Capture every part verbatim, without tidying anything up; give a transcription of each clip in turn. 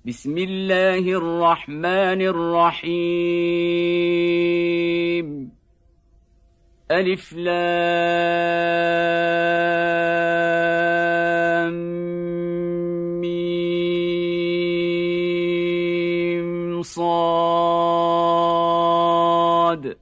بسم الله الرحمن الرحيم ألف لام ميم صاد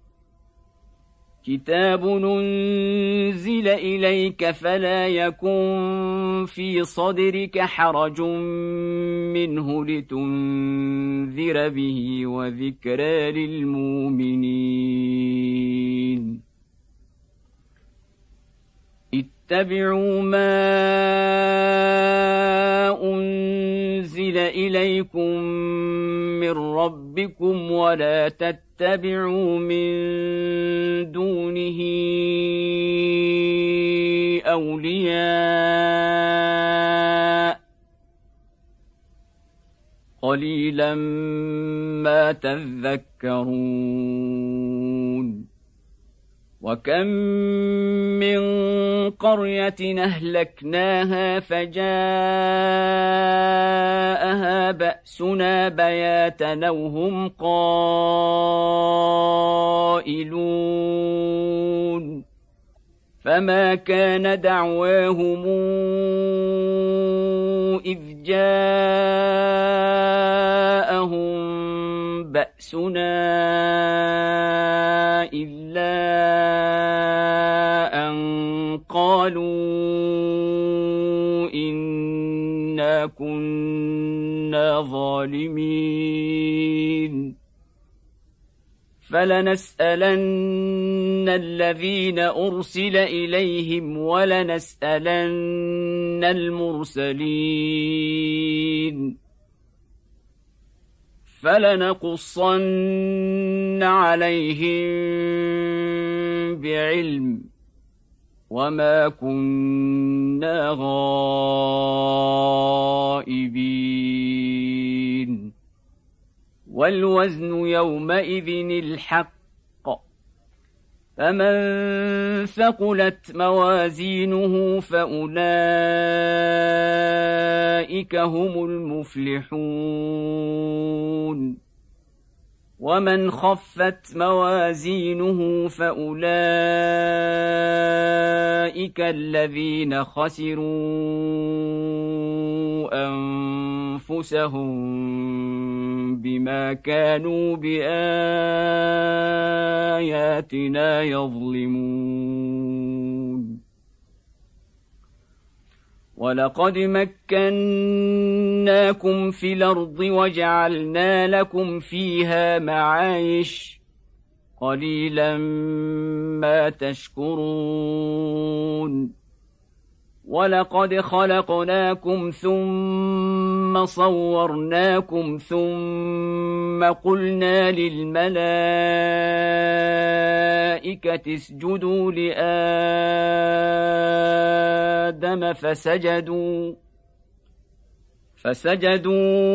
كتاب أنزل إليك فلا يكن في صدرك حرج منه لتنذر به وذكرى للمؤمنين اتبعوا ما أنزل إليكم من ربكم ولا تتبعوا من دونه أولياء قليلا ما تذكرون وكم من قرية أهلكناها فجاءها بأسنا بياتا أو هم قائلون فما كان دعواهم إذ جاءهم بأسنا إلا أن قالوا إنا كنا ظالمين فلنسألن الذين أرسل إليهم ولنسألن المرسلين فلنقصن عليهم بعلم وما كنا غائبين والوزن يومئذ الحق فمن ثقلت موازينه فأولئك هم المفلحون ومن خفت موازينه فأولئك الذين خسروا أنفسهم بما كانوا بآياتنا يظلمون ولقد مكناكم في الأرض وجعلنا لكم فيها معايش قليلا ما تشكرون ولقد خلقناكم ثم صورناكم ثم قلنا للملائكة اسجدوا لآدم فسجدوا فسجدوا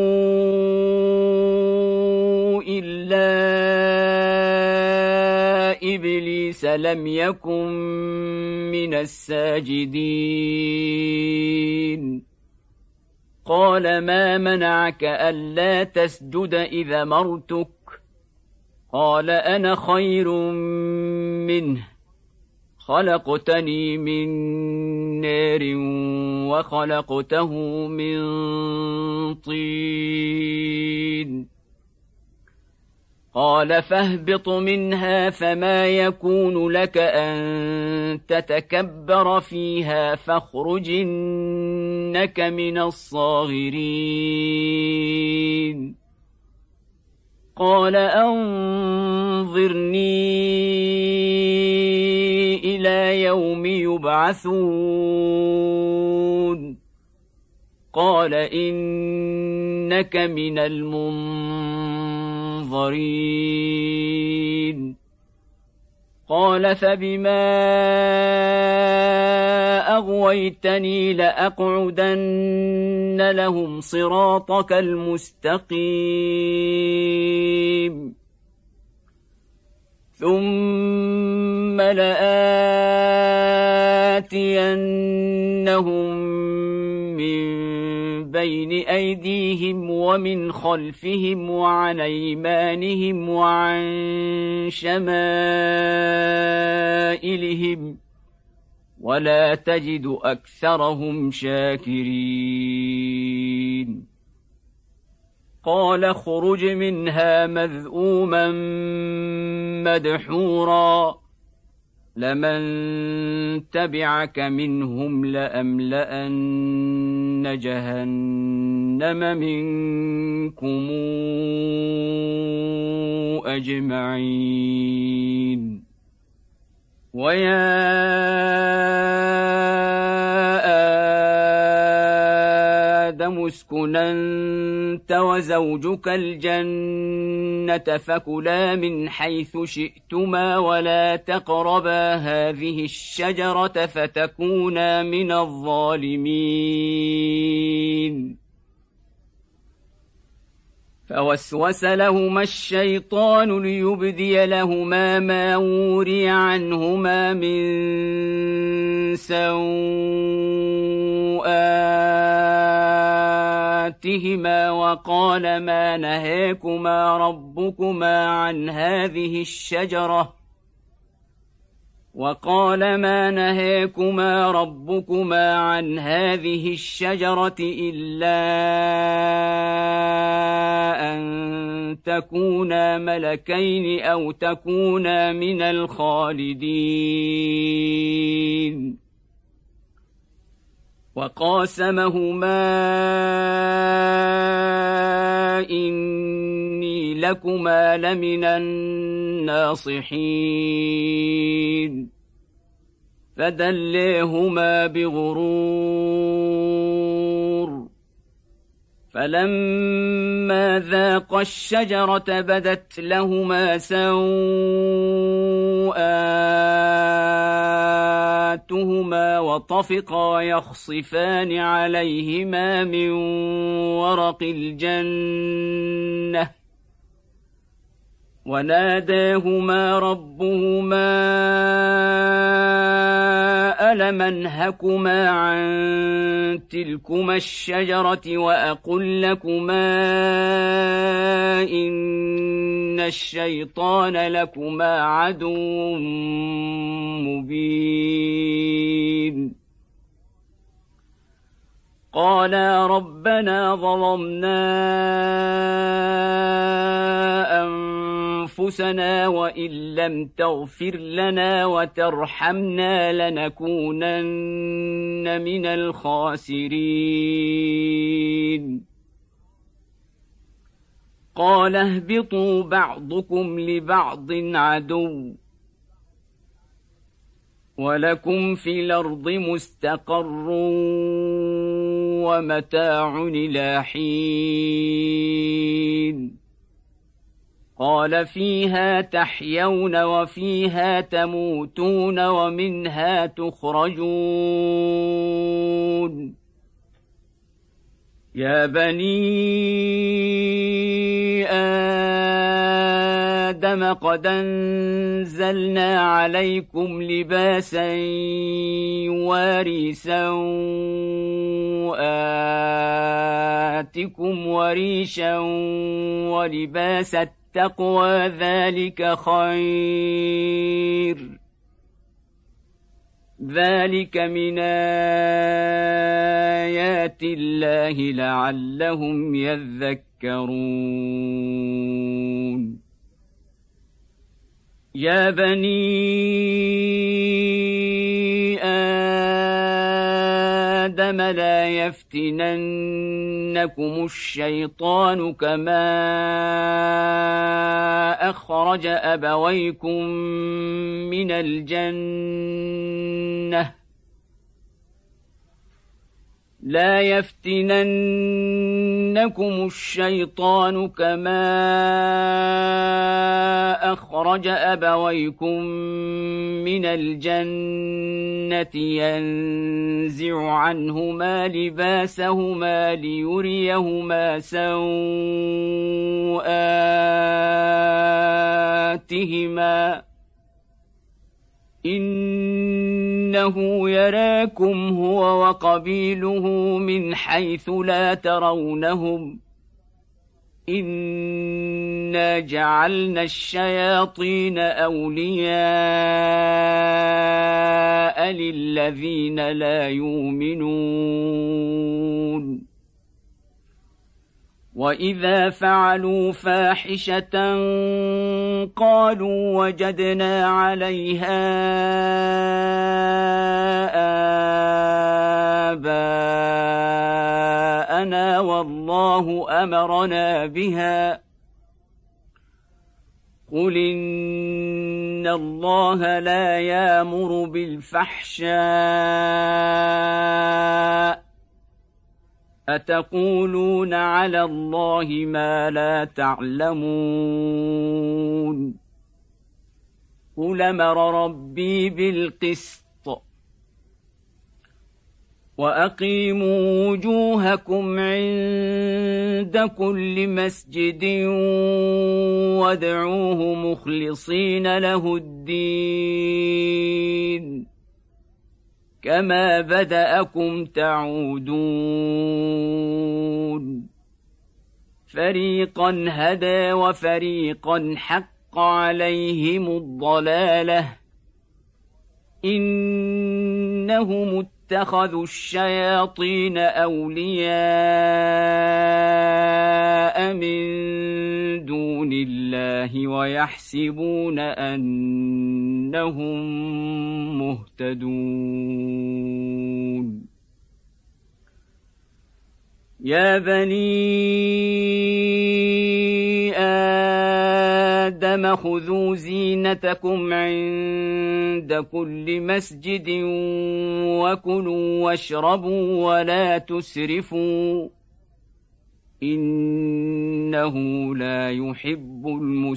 إلا إبليس لم يكن من الساجدين قال ما منعك ألا تسجد إذا أمرتك قال أنا خير منه خلقتني من نار وخلقته من طين قال فاهبط منها فما يكون لك أن تتكبر فيها فاخرج إنك من الصاغرين قال أنظرني إلى يوم يبعثون قال إنك من المنظرين قال فبما أغويتني لأقعدن لهم صراطك المستقيم ثم لآتينهم من بين أيديهم ومن خلفهم وعن أيمانهم وعن شمائلهم ولا تجد أكثرهم شاكرين قال اخرج منها مذءوما مدحورا لمن تبعك منهم لأملأن جهنم منكم أجمعين ويا آدم اسكن أنت وزوجك الجنة فكلا من حيث شئتما ولا تقربا هذه الشجرة فتكونا من الظالمين فوسوس لهما الشيطان ليبدي لهما ما وري عنهما من سوآتهما وقال ما نهاكما ربكما عن هذه الشجرة وقال ما نهاكما ربكما عن هذه الشجرة إلا أن تكونا ملكين أو تكونا من الخالدين وقاسمهما إني لكما لمن الناصحين فدليهما بغرور فلما ذاقا الشجرة بدت لهما سوآتهما وطفقا يخصفان عليهما من ورق الجنة وناداهما ربهما ألم أنهكما عن تلكما الشجرة وأقل لكما إن الشيطان لكما عدو مبين قالا ربنا ظلمنا أنفسنا وإن لم تغفر لنا وترحمنا لنكونن من الخاسرين قال اهبطوا بعضكم لبعض عدو ولكم في الأرض مستقر ومتاع إلى حين قال فيها تحيون وفيها تموتون ومنها تخرجون يا بني آدم قد أنزلنا عليكم لباسا يواري سوآتكم وريشا ولباس التقوى ذلك خير ذلك من آيات الله لعلهم يذكرون يا بني آدم لا يفتننكم الشيطان كما أخرج أبويكم من الجنة لا يفتننكم الشيطان كما أخرج أبويكم من الجنة ينزع عنهما لباسهما ليريهما سوآتهما إن إنه يراكم هو وقبيله من حيث لا ترونهم إنا جعلنا الشياطين أولياء للذين لا يؤمنون وإذا فعلوا فاحشة قالوا وجدنا عليها آباءنا والله أمرنا بها قل إن الله لا يأمر بالفحشاء أتقولون على الله ما لا تعلمون قل أمر ربي بالقسط وأقيموا وجوهكم عند كل مسجد وادعوه مخلصين له الدين كما بدأكم تعودون فريقا هدى وفريقا حق عليهم الضلالة إنهم اتخذوا الشياطين أولياء من دون الله ويحسبون أنهم مهتدون يا بني آدم خذوا زينتكم عند كل مسجد وكلوا واشربوا ولا تسرفوا إنه لا يحب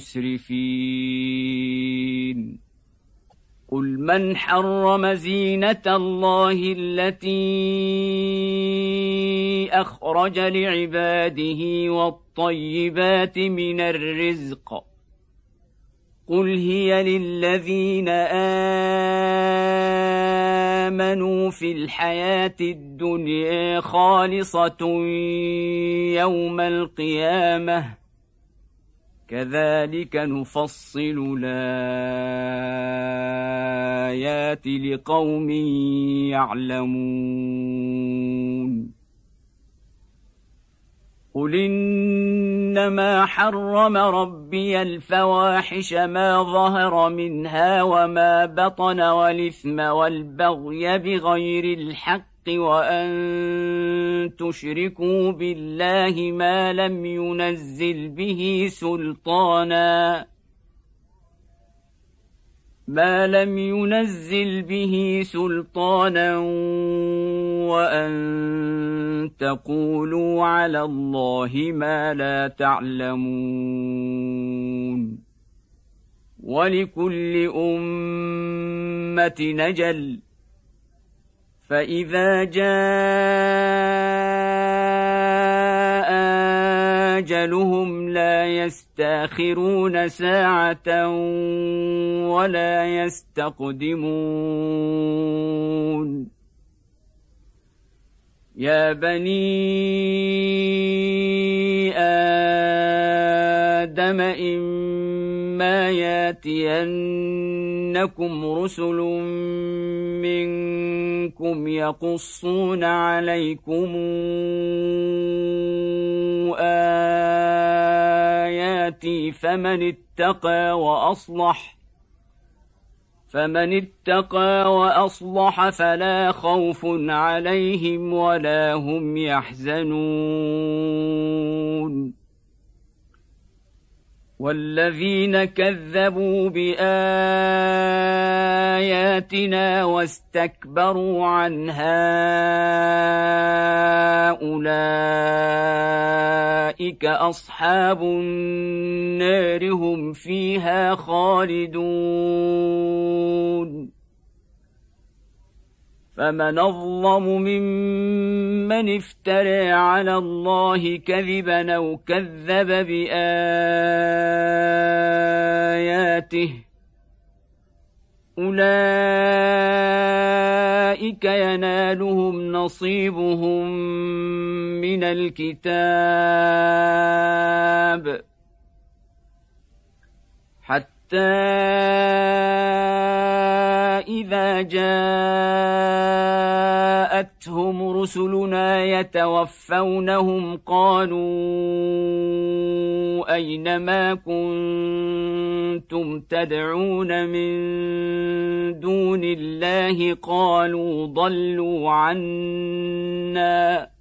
المسرفين قل من حرم زينة الله التي أخرج لعباده والطيبات من الرزق قل هي للذين آمنوا في الحياة الدنيا خالصة يوم القيامة كذلك نفصل الآيات لقوم يعلمون قل إنما حرم ربي الفواحش ما ظهر منها وما بطن والإثم والبغي بغير الحق وأن تشركوا بالله ما لم ينزل به سلطانا ما لم ينزل به سلطانا وأن تقولوا على الله ما لا تعلمون ولكل أمة نجل فإذا جاء أجلهم لا يستأخرون ساعة ولا يستقدمون يا بني آدم إما ياتينكم رسل منكم يقصون عليكم آياتي فمن اتقى وأصلح فمن اتقى وأصلح فلا خوف عليهم ولا هم يحزنون والذين كذبوا بآياتنا واستكبروا عنها أولئك أصحاب النار هم فيها خالدون فمن أظلم ممن افترى على الله كذبا أو كذب بآياته أولئك ينالهم نصيبهم من الكتاب حتى إذا جاءتهم رسلنا يتوفونهم قالوا أين ما كنتم تدعون من دون الله قالوا ضلوا عنا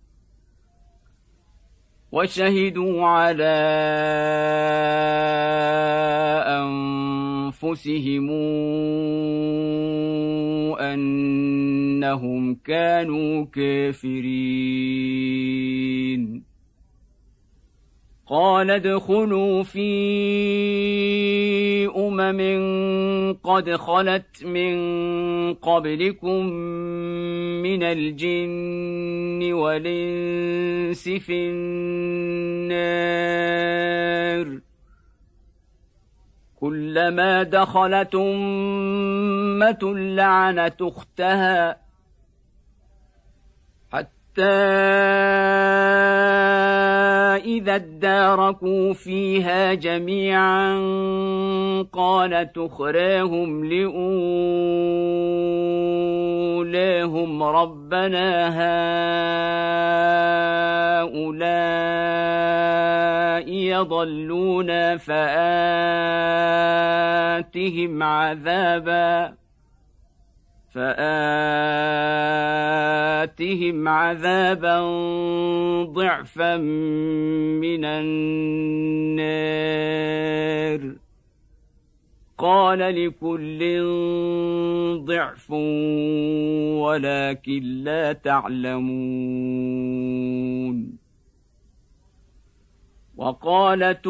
وشهدوا على أنفسهم أنهم كانوا كافرين قال ادخلوا في أمم قد خلت من قبلكم من الجن والإنس في النار كلما دخلت أمة لعنت أختها حتى إذا اداركوا فيها جميعا قالت أخراهم لأولاهم ربنا هؤلاء يضلون فآتهم عذابا فآتهم عذابا ضعفا من النار قال لكل ضعف ولكن لا تعلمون وقالت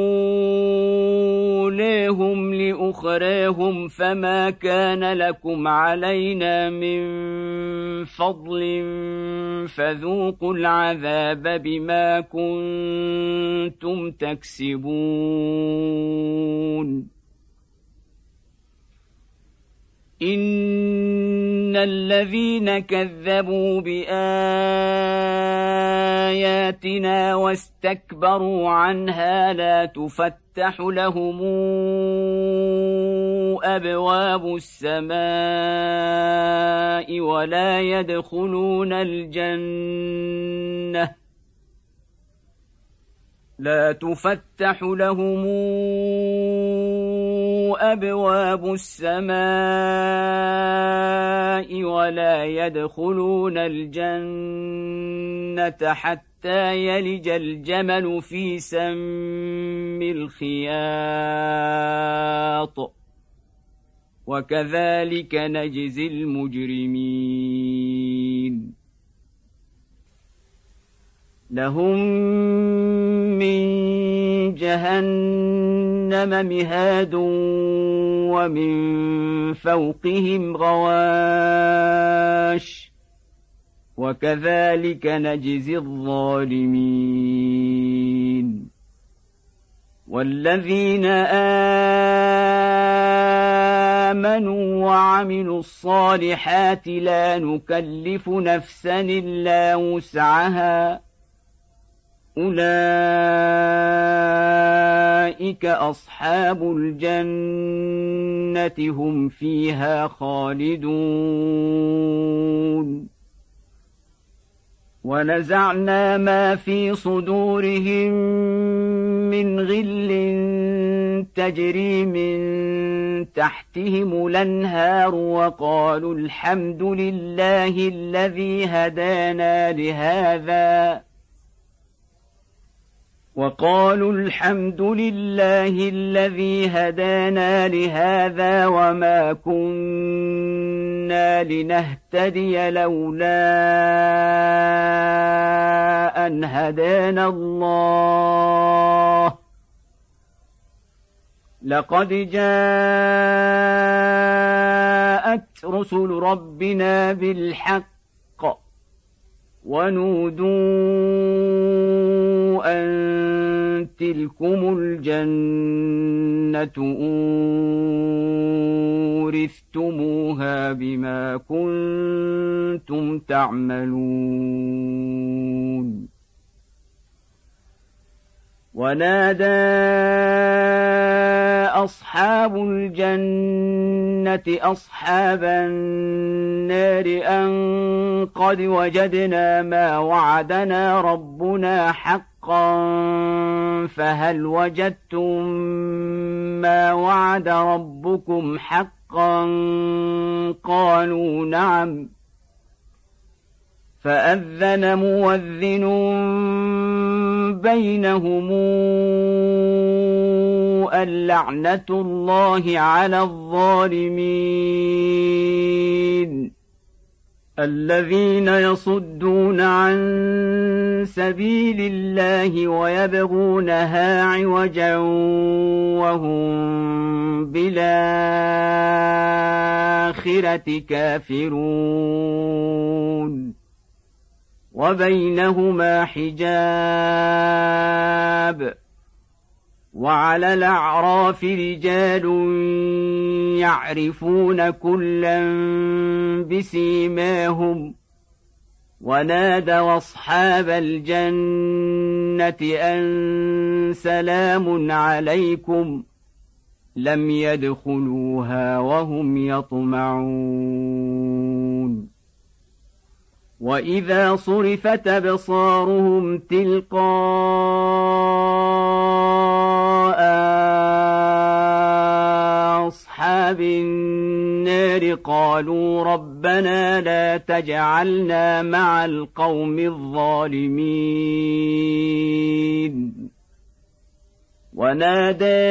أولاهم لأخراهم فما كان لكم علينا من فضل فذوقوا العذاب بما كنتم تكسبون إن الذين كذبوا بآياتنا واستكبروا عنها لا تفتح لهم أبواب السماء ولا يدخلون الجنة لا تفتح لهم أبواب السماء ولا يدخلون الجنة حتى يلج الجمل في سم الخياط وكذلك نجزي المجرمين لهم من جهنم مهاد ومن فوقهم غواش وكذلك نجزي الظالمين والذين آمنوا وعملوا الصالحات لا نكلف نفسا إلا وسعها أولئك أصحاب الجنة هم فيها خالدون ونزعنا ما في صدورهم من غل تجري من تحتهم الأنهار وقالوا الحمد لله الذي هدانا لهذا وقالوا الحمد لله الذي هدانا لهذا وما كنا لنهتدي لولا أن هدانا الله لقد جاءت رسل ربنا بالحق ونودوا أن تلكم الجنة أورثتموها بما كنتم تعملون. ونادى أصحاب الجنة أصحاب النار أن قد وجدنا ما وعدنا ربنا حقا فهل وجدتم ما وعد ربكم حقا قالوا نعم. فأذن مؤذن بينهم اللعنة الله على الظالمين الذين يصدون عن سبيل الله ويبغونها عوجا وهم بالآخرة كافرون وبينهما حجاب. وعلى الأعراف رجال يعرفون كلا بسيماهم ونادوا أصحاب الجنة أن سلام عليكم لم يدخلوها وهم يطمعون. وإذا صرفت أبصارهم تلقاء أصحاب النار قالوا ربنا لا تجعلنا مع القوم الظالمين. ونادى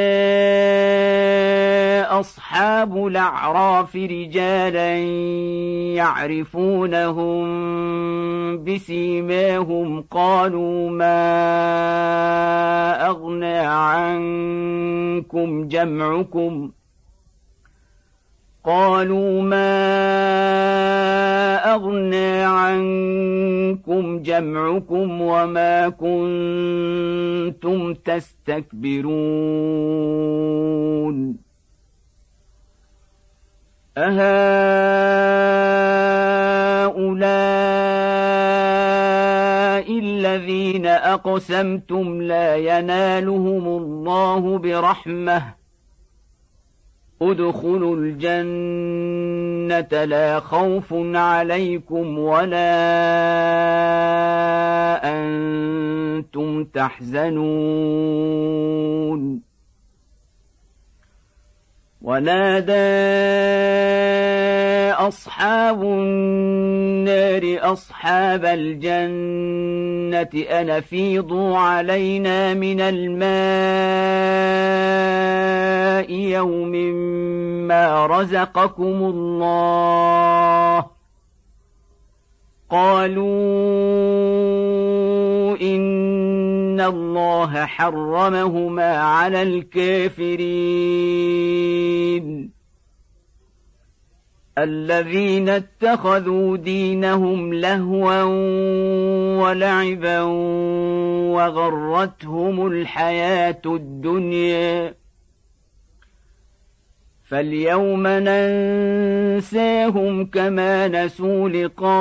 أصحاب الأعراف رجالا يعرفونهم بسيماهم قالوا ما أغنى عنكم جمعكم قالوا ما أغنى عنكم جمعكم وما كنتم تستكبرون أهؤلاء الذين أقسمتم لا ينالهم الله برحمة ادخلوا الجنة لا خوف عليكم ولا أنتم تحزنون. ونادى أصحاب النار أصحاب الجنة أن أفيضوا علينا من الماء يوم ما رزقكم الله قالوا إن الله حرمهما على الكافرين الذين اتخذوا دينهم لهوا ولعبا وغرتهم الحياة الدنيا فاليوم ننساهم كما نسوا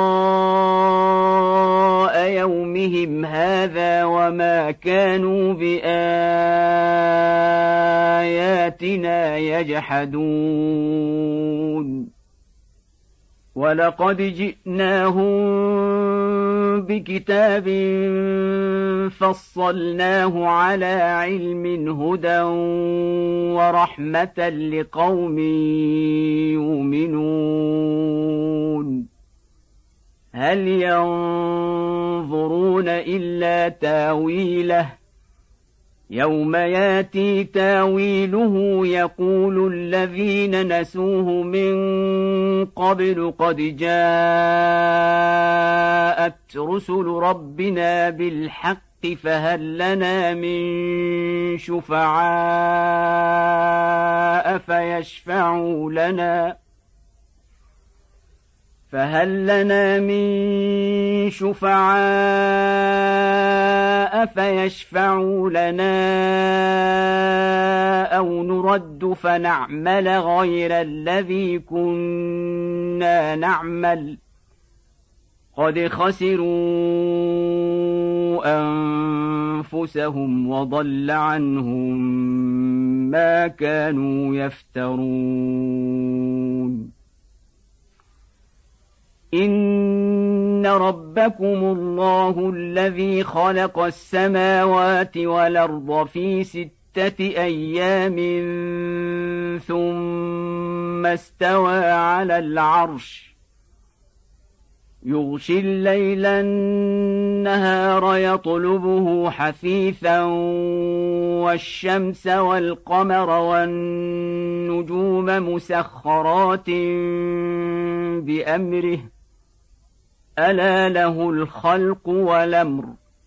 لقاء يومهم هذا وما كانوا بآياتنا يجحدون. ولقد جئناهم بكتاب فصلناه على علم هدى ورحمة لقوم يؤمنون. هل ينظرون إلا تاويله يوم ياتي تاويله يقول الذين نسوه من قبل قد جاءت رسل ربنا بالحق فهل لنا من شفعاء فيشفعوا لنا فهل لنا من شفعاء فيشفعوا لنا أو نرد فنعمل غير الذي كنا نعمل قد خسروا أنفسهم وضل عنهم ما كانوا يفترون. إن ربكم الله الذي خلق السماوات والأرض في ستة أيام ثم استوى على العرش يغشي الليل النهار يطلبه حثيثا والشمس والقمر والنجوم مسخرات بأمره ألا له الخلق والأمر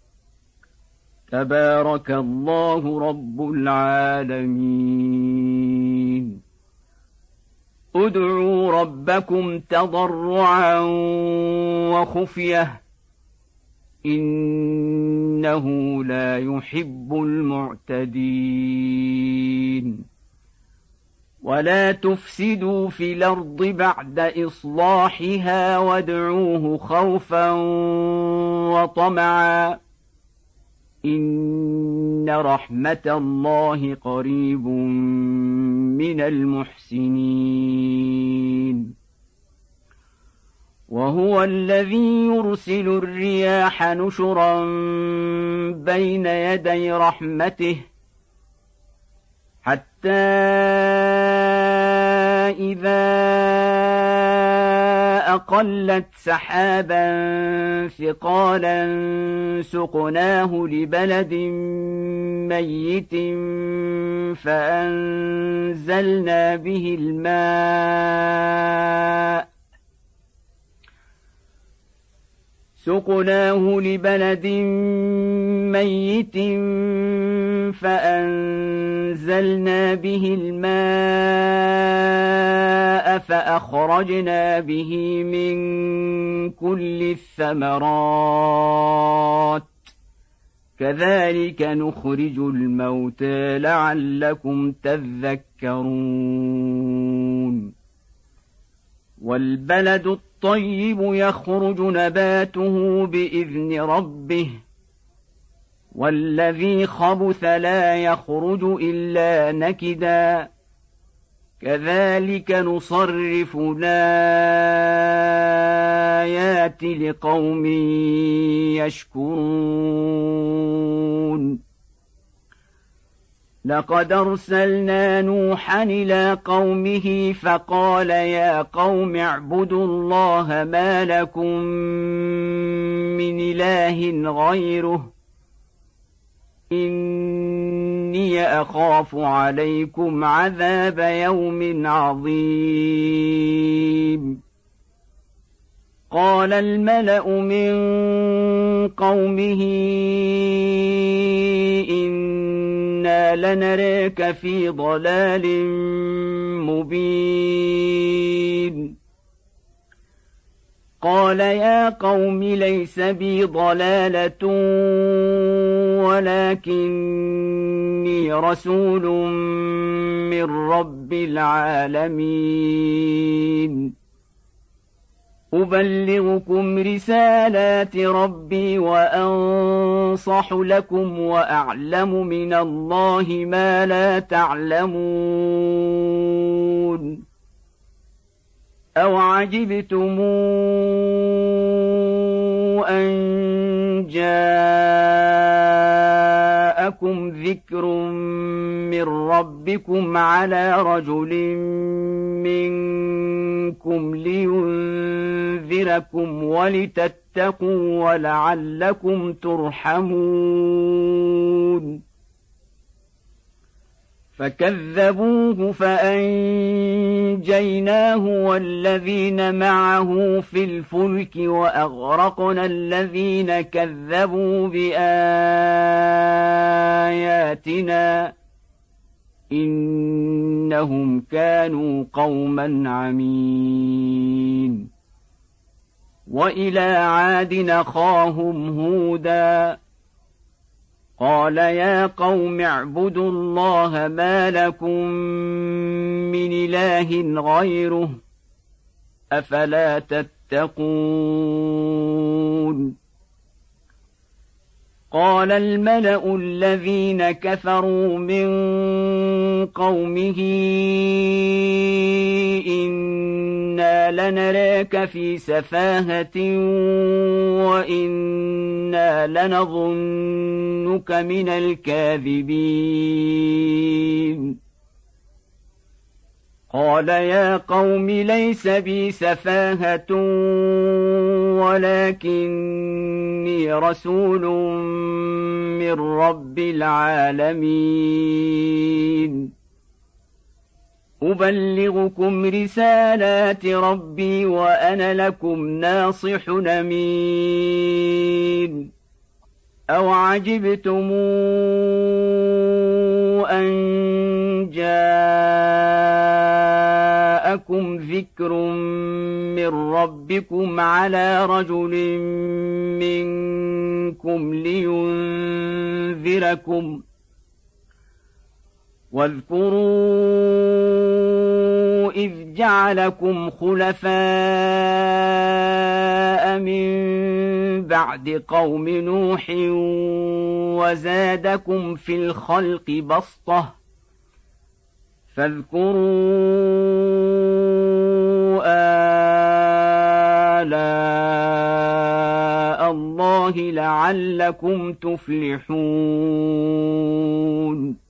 تبارك الله رب العالمين. ادعوا ربكم تضرعا وخفية إنه لا يحب المعتدين. ولا تفسدوا في الأرض بعد إصلاحها وادعوه خوفا وطمعا إن رحمة الله قريب من المحسنين. وهو الذي يرسل الرياح نشرا بين يدي رحمته حتى إذا أقلت سحابا ثقالا سقناه لبلد ميت فأنزلنا به الماء سقناه لبلد ميت فأنزلنا به الماء فأخرجنا به من كل الثمرات كذلك نخرج الموتى لعلكم تذكرون. والبلد الطيب يخرج نباته بإذن ربه والذي خبث لا يخرج إلا نكدا كذلك نصرف الآيات لقوم يشكرون. لقد أرسلنا نوحا إلى قومه فقال يا قوم اعبدوا الله ما لكم من إله غيره إني أخاف عليكم عذاب يوم عظيم. قال الملأ من قومه إنا لنراك في ضلال مبين. قال يا قوم ليس بي ضلالة ولكني رسول من رب العالمين أبلغكم رسالات ربي وأنصح لكم وأعلم من الله ما لا تعلمون. أو عجبتم أن جاءكم ذكر من ربكم على رجل منكم لينذركم ولتتقوا ولعلكم ترحمون. فكذبوه فأنجيناه والذين معه في الفلك وأغرقنا الذين كذبوا بآياتنا إنهم كانوا قوما عمين. وإلى عاد أخاهم هودا قال يا قوم اعبدوا الله ما لكم من إله غيره أفلا تتقون قال الملأ الذين كفروا من قومه إنا لنراك في سفاهة وإنا لنظنك من الكاذبين قال يا قوم ليس بي سفاهة ولكني رسول من رب العالمين أبلغكم رسالات ربي وأنا لكم ناصح أمين أو عجبتم أن جاءكم ذكر من ربكم على رجل منكم لينذركم واذكروا إذ جعلكم خلفاء من بعد قوم نوح وزادكم في الخلق بسطة فاذكروا آلاء الله لعلكم تفلحون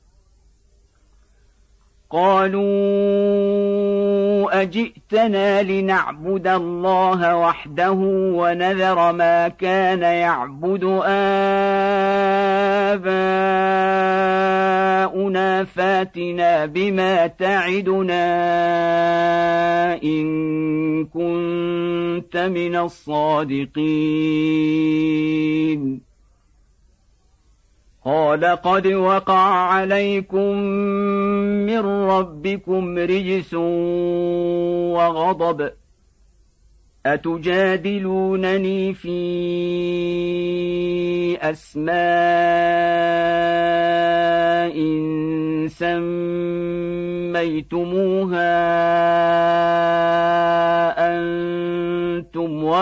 قالوا أجئتنا لنعبد الله وحده ونذر ما كان يعبد آباؤنا فاتنا بما تعدنا إن كنت من الصادقين قال قد وقع عليكم من ربكم رجس وغضب أتجادلونني في أسماء سميتموها أنتم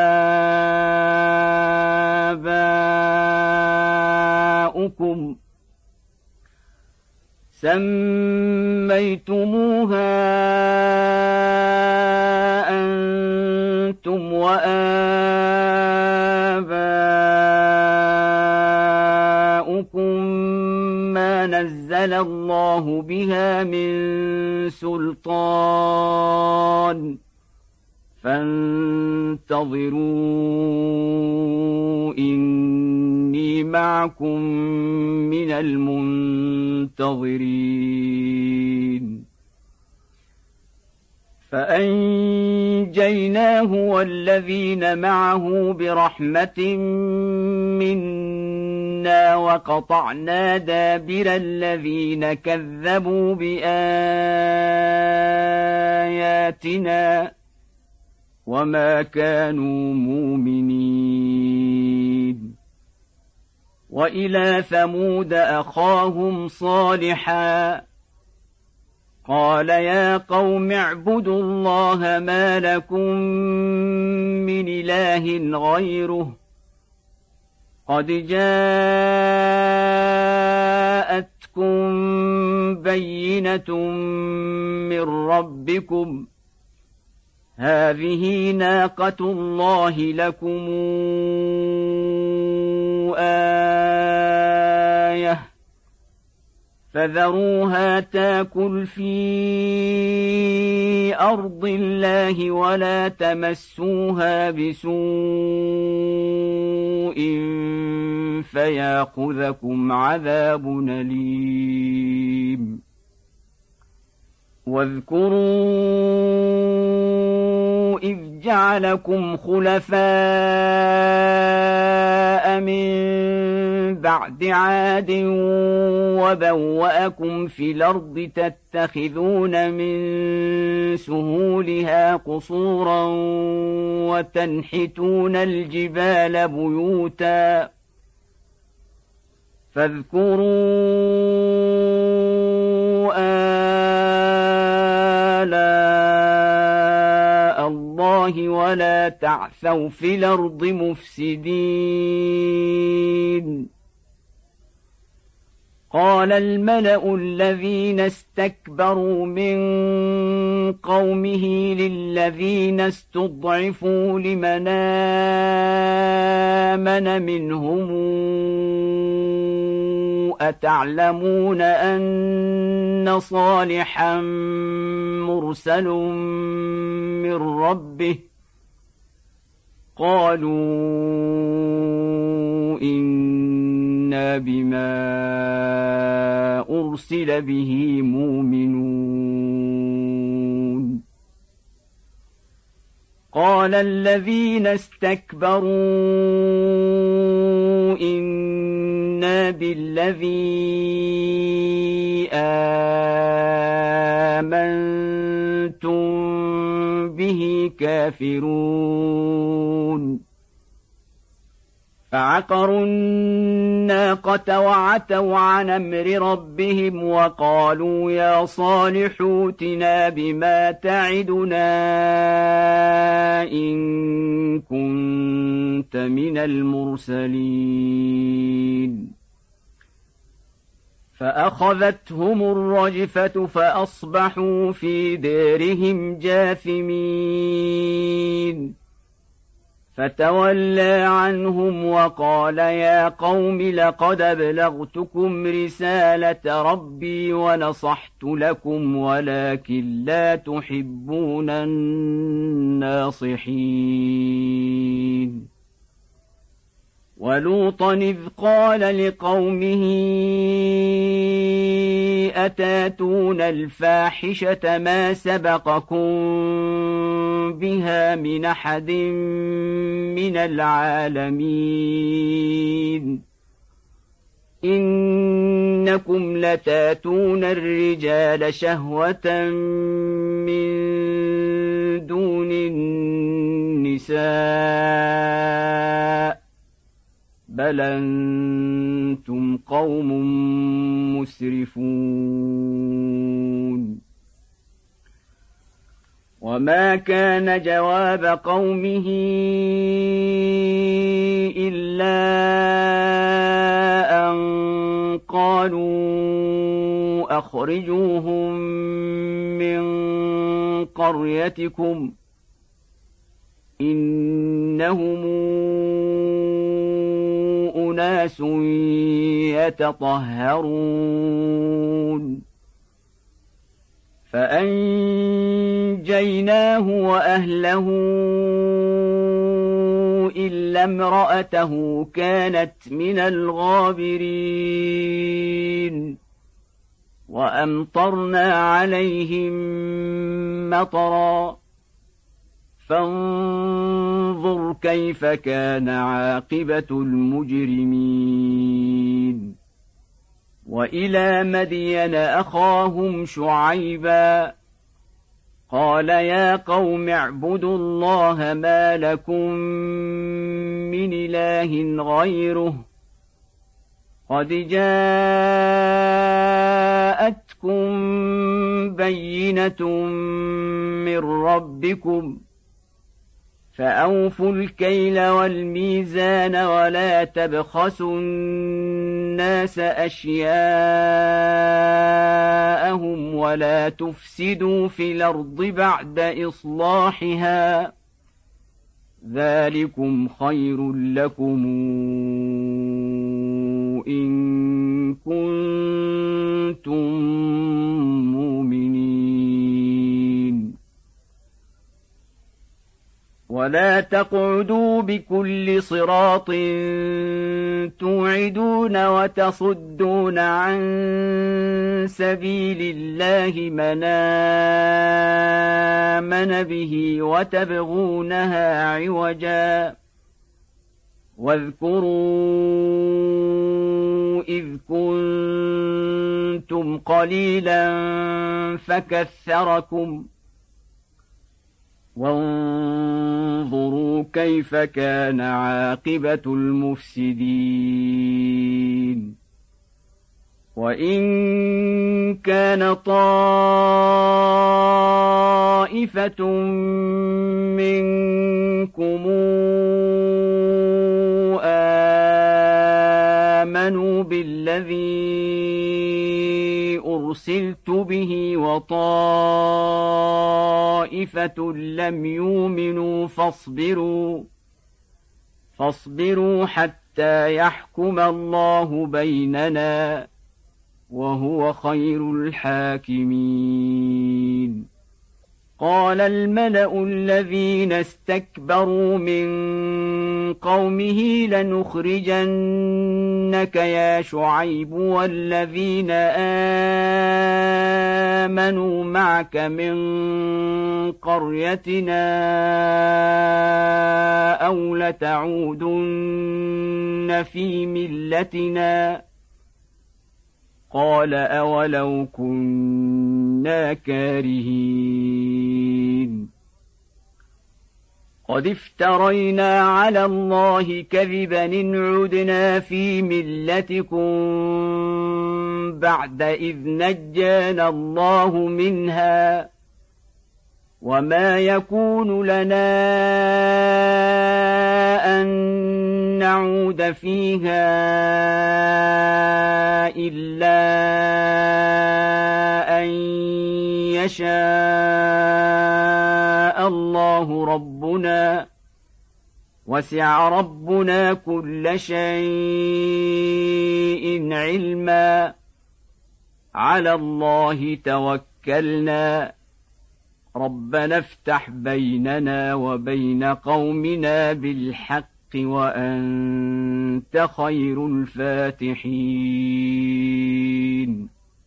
وآباؤكم سميتموها أنتم وآباؤكم ما نزل الله بها من سلطان فانتظروا إني معكم من المنتظرين فأنجيناه والذين معه برحمة منا وقطعنا دابر الذين كذبوا بآياتنا وما كانوا مؤمنين وإلى ثمود أخاهم صالحا قال يا قوم اعبدوا الله ما لكم من إله غيره قد جاءتكم بينة من ربكم هذه ناقة الله لكم آية فذروها تاكل في أرض الله ولا تمسوها بسوء فيأخذكم عذاب أليم واذكروا إذ جعلكم خلفاء من بعد عاد وبوأكم في الأرض تتخذون من سهولها قصورا وتنحتون الجبال بيوتا فاذكروا آلاء الله ولا تعثوا في الأرض مفسدين. قال الملأ الذين استكبروا من قومه للذين استضعفوا لمن آمن منهم أتعلمون أن صالحا مرسل من ربه قالوا إنا بما أرسل به مؤمنون. قال الذين استكبروا إنا بالذي آمنتم به كافرون. فعقروا الناقة وعتوا عن أمر ربهم وقالوا يا صالح ائتنا بما تعدنا إن كنت من المرسلين. فأخذتهم الرجفة فأصبحوا في دارهم جاثمين. فتولى عنهم وقال يا قوم لقد أبلغتكم رسالة ربي ونصحت لكم ولكن لا تحبون الناصحين. ولوطا إذ قال لقومه أتاتون الفاحشة ما سبقكم بها من أحد من العالمين إنكم لتاتون الرجال شهوة من دون النساء بل أنتم قوم مسرفون. وما كان جواب قومه إلا أن قالوا أخرجوهم من قريتكم إنهم أناس يتطهرون. فأنجيناه وأهله إلا امرأته كانت من الغابرين. وأمطرنا عليهم مطرا فانظر كيف كان عاقبة المجرمين. وإلى مدين أخاهم شعيبا قال يا قوم اعبدوا الله ما لكم من إله غيره قد جاءتكم بينة من ربكم فأوفوا الكيل والميزان ولا تبخسوا الناس أشياءهم ولا تفسدوا في الأرض بعد إصلاحها ذلكم خير لكم إن كنتم مؤمنين. ولا تقعدوا بكل صراط توعدون وتصدون عن سبيل الله من آمن به وتبغونها عوجا واذكروا إذ كنتم قليلا فكثركم وانظروا كيف كان عاقبة المفسدين وإن كان طائفة منكم آمنوا بالذي أرسلت به وطائفة لم يؤمنوا فاصبروا فاصبروا حتى يحكم الله بيننا وهو خير الحاكمين. قال الملأ الذين استكبروا من قومه لنخرجنك يا شعيب والذين آمنوا معك من قريتنا أو لتعودن في ملتنا قال أولو كنا كارهين قد افترينا على الله كذبا إن عدنا في ملتكم بعد إذ نجانا الله منها وما يكون لنا أن نعود فيها إلا أن يشاء الله ربنا وسع ربنا كل شيء علما على الله توكلنا ربنا افتح بيننا وبين قومنا بالحق وأنت خير الفاتحين.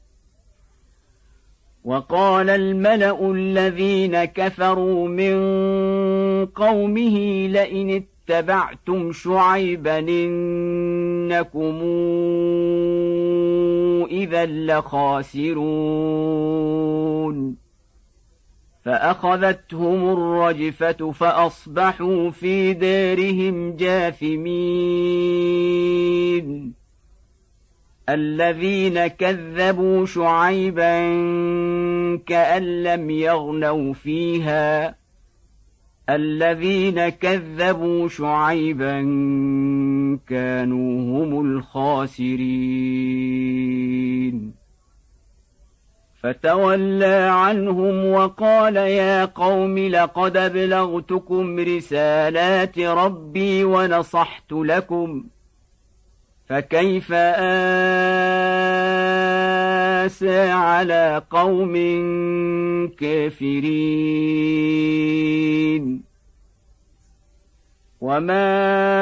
وقال الملأ الذين كفروا من قومه لئن اتبعتم شعيبا إنكم إذا لخاسرون فأخذتهم الرجفة فأصبحوا في دارهم جاثمين. الذين كذبوا شعيبا كأن لم يغنوا فيها الذين كذبوا شعيبا كانوا هم الخاسرين. فتولى عنهم وقال يا قوم لقد أبلغتكم رسالات ربي ونصحت لكم فكيف آسى على قوم كافرين. وما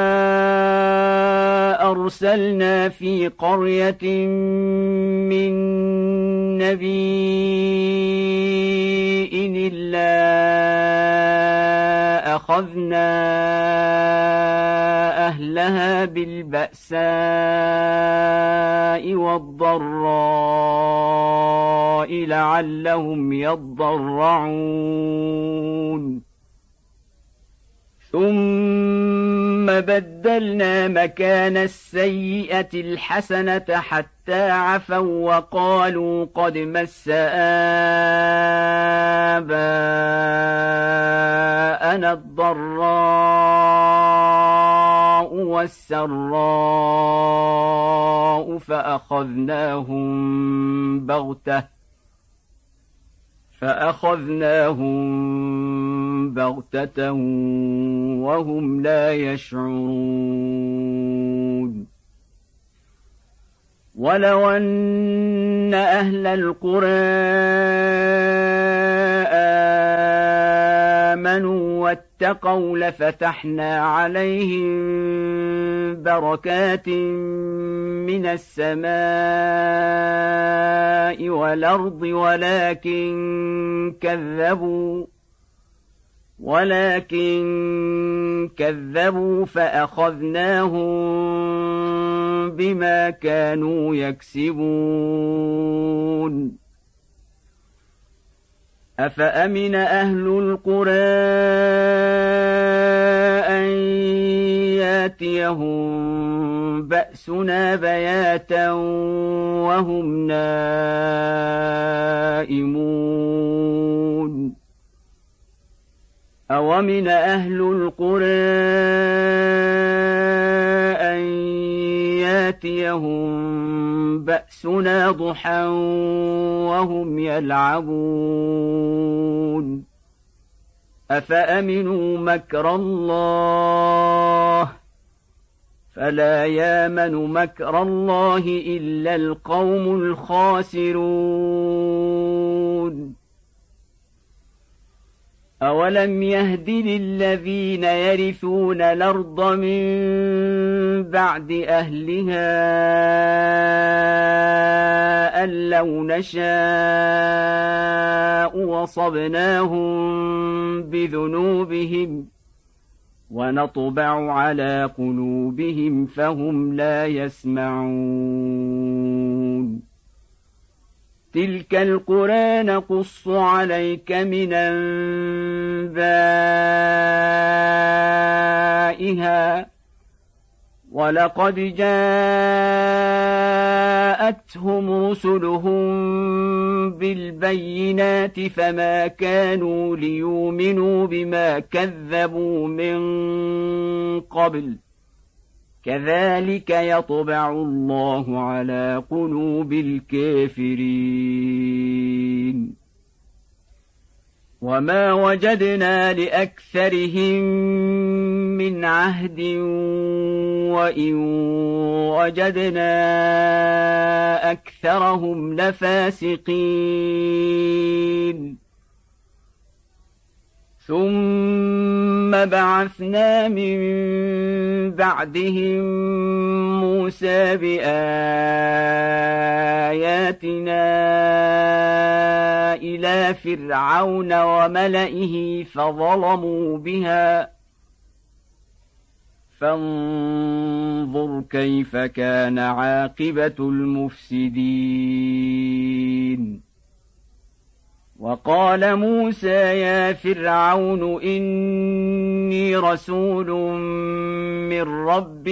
أرسلنا في قرية من نبي إلا أخذنا أهلها بالبأساء والضراء لعلهم يضرعون ثم بدلنا مكان السيئة الحسنة حتى عفوا وقالوا قد مس آباءنا الضراء والسراء فأخذناهم بغتة فأخذناهم بغتة وهم لا يشعرون. ولو أن أهل القرى آمنوا واتقوا لفتحنا عليهم بركات من السماء والأرض ولكن كذبوا ولكن كذبوا فأخذناهم بما كانوا يكسبون أفأمن أهل القرى أن ياتيهم بأسنا بياتا وهم نائمون أومن أهل القرى أن ياتيهم بأسنا ضحى وهم يلعبون أفأمنوا مكر الله فلا يامن مكر الله إلا القوم الخاسرون أولم يهد للذين يرثون الأرض من بعد أهلها أن لو نشاء وصبناهم بذنوبهم ونطبع على قلوبهم فهم لا يسمعون تلك القرى نقص عليك من أنبائها ولقد جاءتهم رسلهم بالبينات فما كانوا ليؤمنوا بما كذبوا من قبل كذلك يطبع الله على قلوب الكافرين وما وجدنا لأكثرهم من عهد وإن وجدنا أكثرهم لفاسقين ثم بعثنا من بعدهم موسى بآياتنا إلى فرعون وملئه فظلموا بها فانظر كيف كان عاقبة المفسدين وقال موسى يا فرعون إني رسول من رب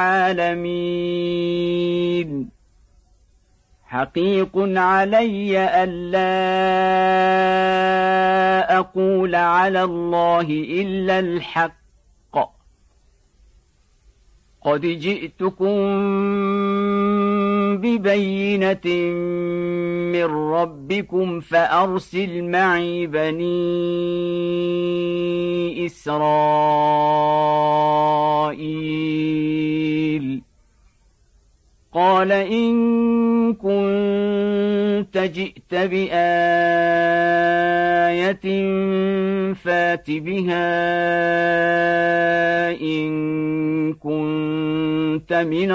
العالمين حقيق علي ألا أقول على الله إلا الحق قد جئتكم ببينة من ربكم فأرسل معي بني إسرائيل قال إن كنت جئت بآية فات بها إن كنت من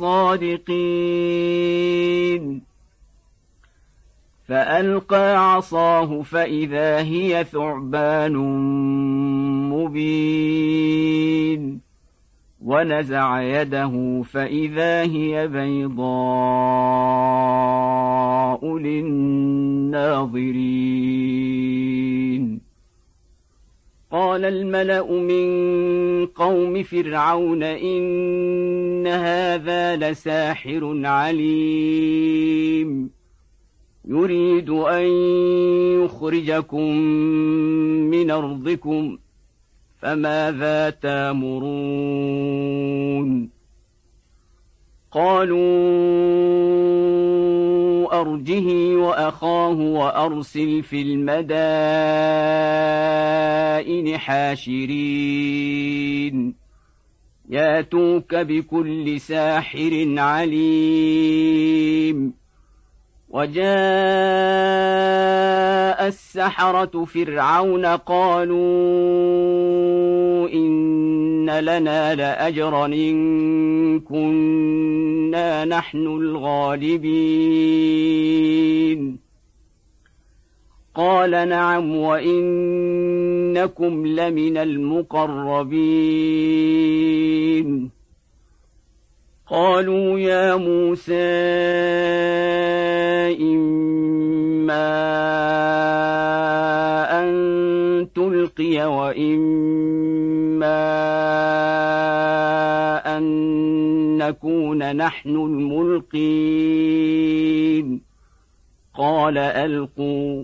الصادقين فألقى عصاه فإذا هي ثعبان مبين ونزع يده فإذا هي بيضاء للناظرين قال الملأ من قوم فرعون إن هذا لساحر عليم يريد أن يخرجكم من أرضكم فماذا تأمرون قالوا أرجه وأخاه وأرسل في المدائن حاشرين ياتوك بكل ساحر عليم وجاء السحرة فرعون قالوا إن لنا لأجرا إن كنا نحن الغالبين قال نعم وإنكم لمن المقربين قالوا يا موسى إما أن تلقي وإما أن نكون نحن الملقين قال ألقوا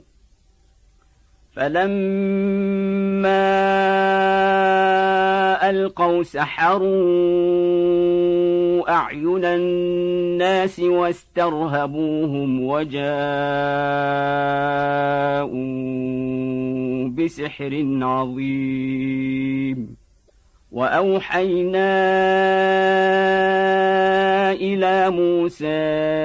فلما ألقوا سحروا أعين الناس واسترهبوهم وجاءوا بسحر عظيم وأوحينا إلى موسى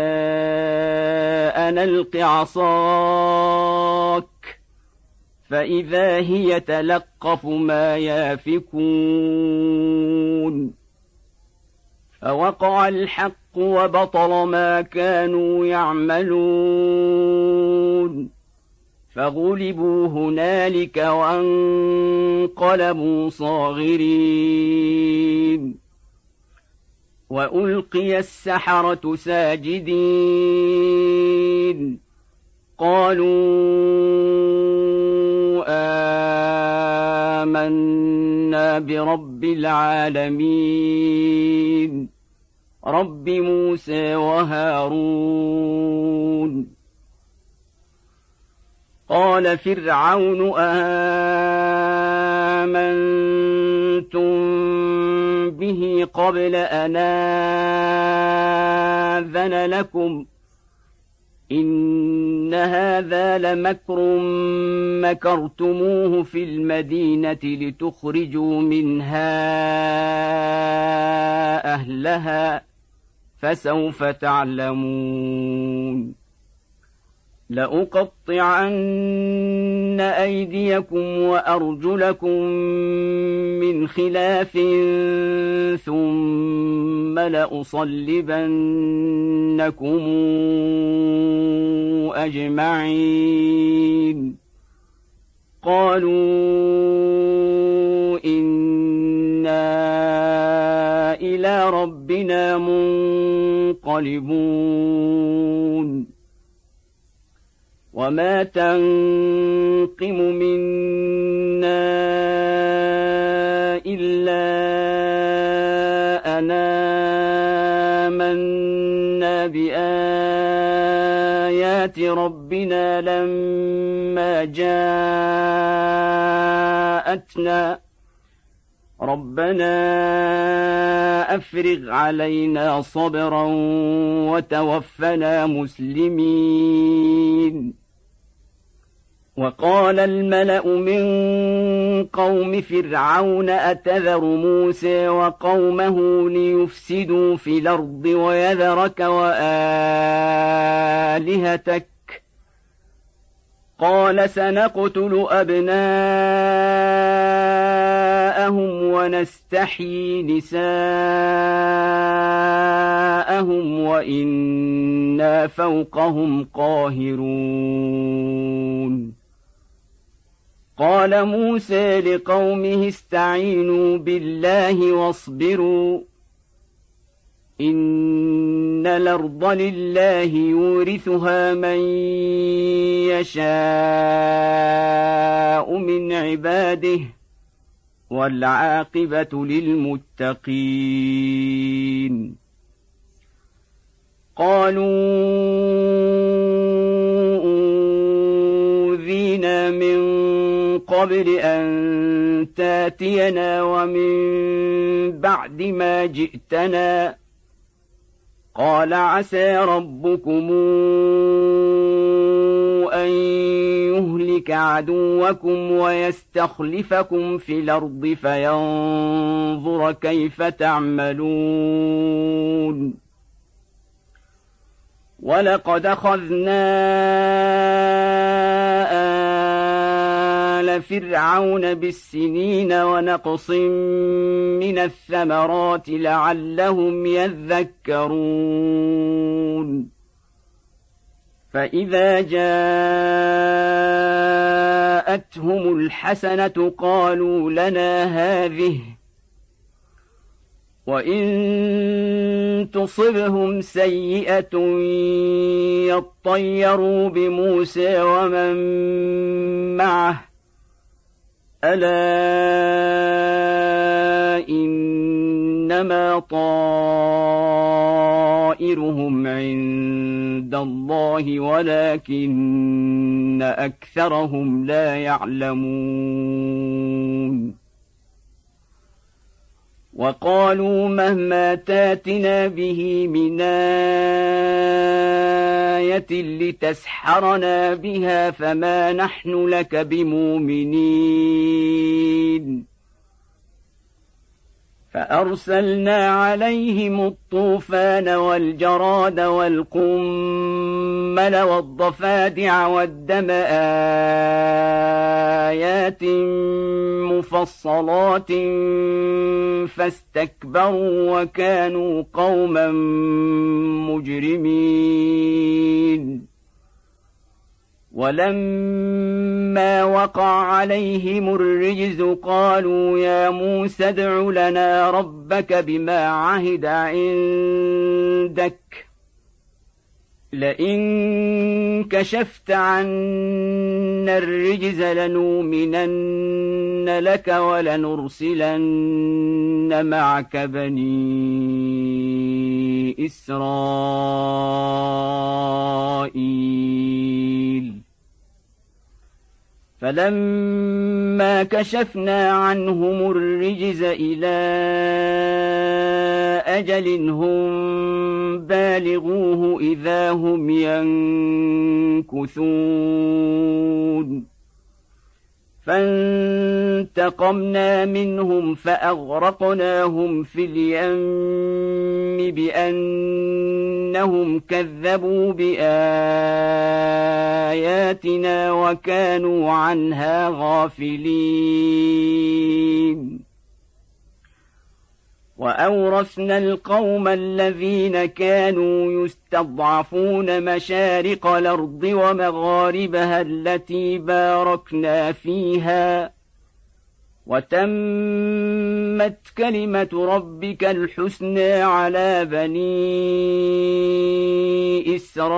أن ألق عصاك فإذا هي تلقف ما يافكون فوقع الحق وبطل ما كانوا يعملون فغلبوا هنالك وانقلبوا صاغرين وألقي السحرة ساجدين قالوا آمنا برب العالمين رب موسى وهارون قال فرعون آمنتم به قبل أن آذن لكم إن هذا لمكر مكرتموه في المدينة لتخرجوا منها أهلها فسوف تعلمون لأقطعن أيديكم وأرجلكم من خلاف ثم لأصلبنكم أجمعين قالوا إنا إلى ربنا منقلبون وما تنقم منا إلا أن آمنا بآيات ربنا لما جاءتنا ربنا أفرغ علينا صبرا وتوفنا مسلمين وقال الملأ من قوم فرعون أتذر موسى وقومه ليفسدوا في الأرض ويذرك وآلهتك قال سنقتل أبناءهم ونستحيي نساءهم وإنا فوقهم قاهرون قال موسى لقومه استعينوا بالله واصبروا إن الأرض لله يورثها من يشاء من عباده والعاقبة للمتقين قالوا أوذينا من قبل أن تاتينا ومن بعد ما جئتنا قال عسى ربكم أن يهلك عدوكم ويستخلفكم في الأرض فينظر كيف تعملون ولقد أخذنا إلى فرعون بالسنين ونقص من الثمرات لعلهم يذكرون فإذا جاءتهم الحسنة قالوا لنا هذه وإن تصبهم سيئة يطيروا بموسى ومن معه ألا إنما طائرهم عند الله ولكن أكثرهم لا يعلمون وقالوا مهما تاتنا به من آية لتسحرنا بها فما نحن لك بمؤمنين فأرسلنا عليهم الطوفان والجراد والقمل والضفادع والدم آيات مفصلات فاستكبروا وكانوا قوما مجرمين ولما وقع عليهم الرجز قالوا يا موسى ادع لنا ربك بما عهد عندك لئن كشفت عنا الرجز لنؤمنن لك ولنرسلن معك بني إسرائيل فلما كشفنا عنهم الرجز إلى أجل هم بالغوه إذا هم ينكثون فانتقمنا منهم فأغرقناهم في اليم بأنهم كذبوا بآياتنا وكانوا عنها غافلين وأورثنا القوم الذين كانوا يستضعفون مشارق الأرض ومغاربها التي باركنا فيها وتمت كلمة ربك الحسنى على بني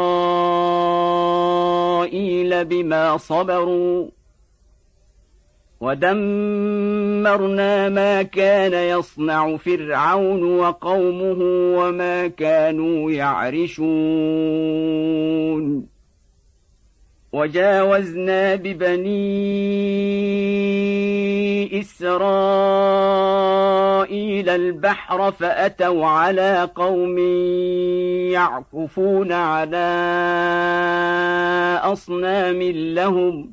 إسرائيل بما صبروا ودمرنا ما كان يصنع فرعون وقومه وما كانوا يعرشون وجاوزنا ببني إسرائيل البحر فأتوا على قوم يعكفون على أصنام لهم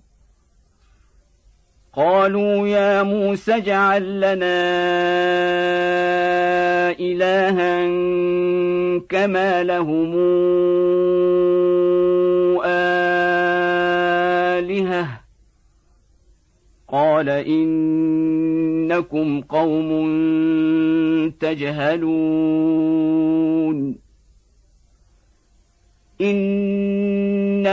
قالوا يا موسى اجعل لنا إلها كما لهم آلهة قال إنكم قوم تجهلون إن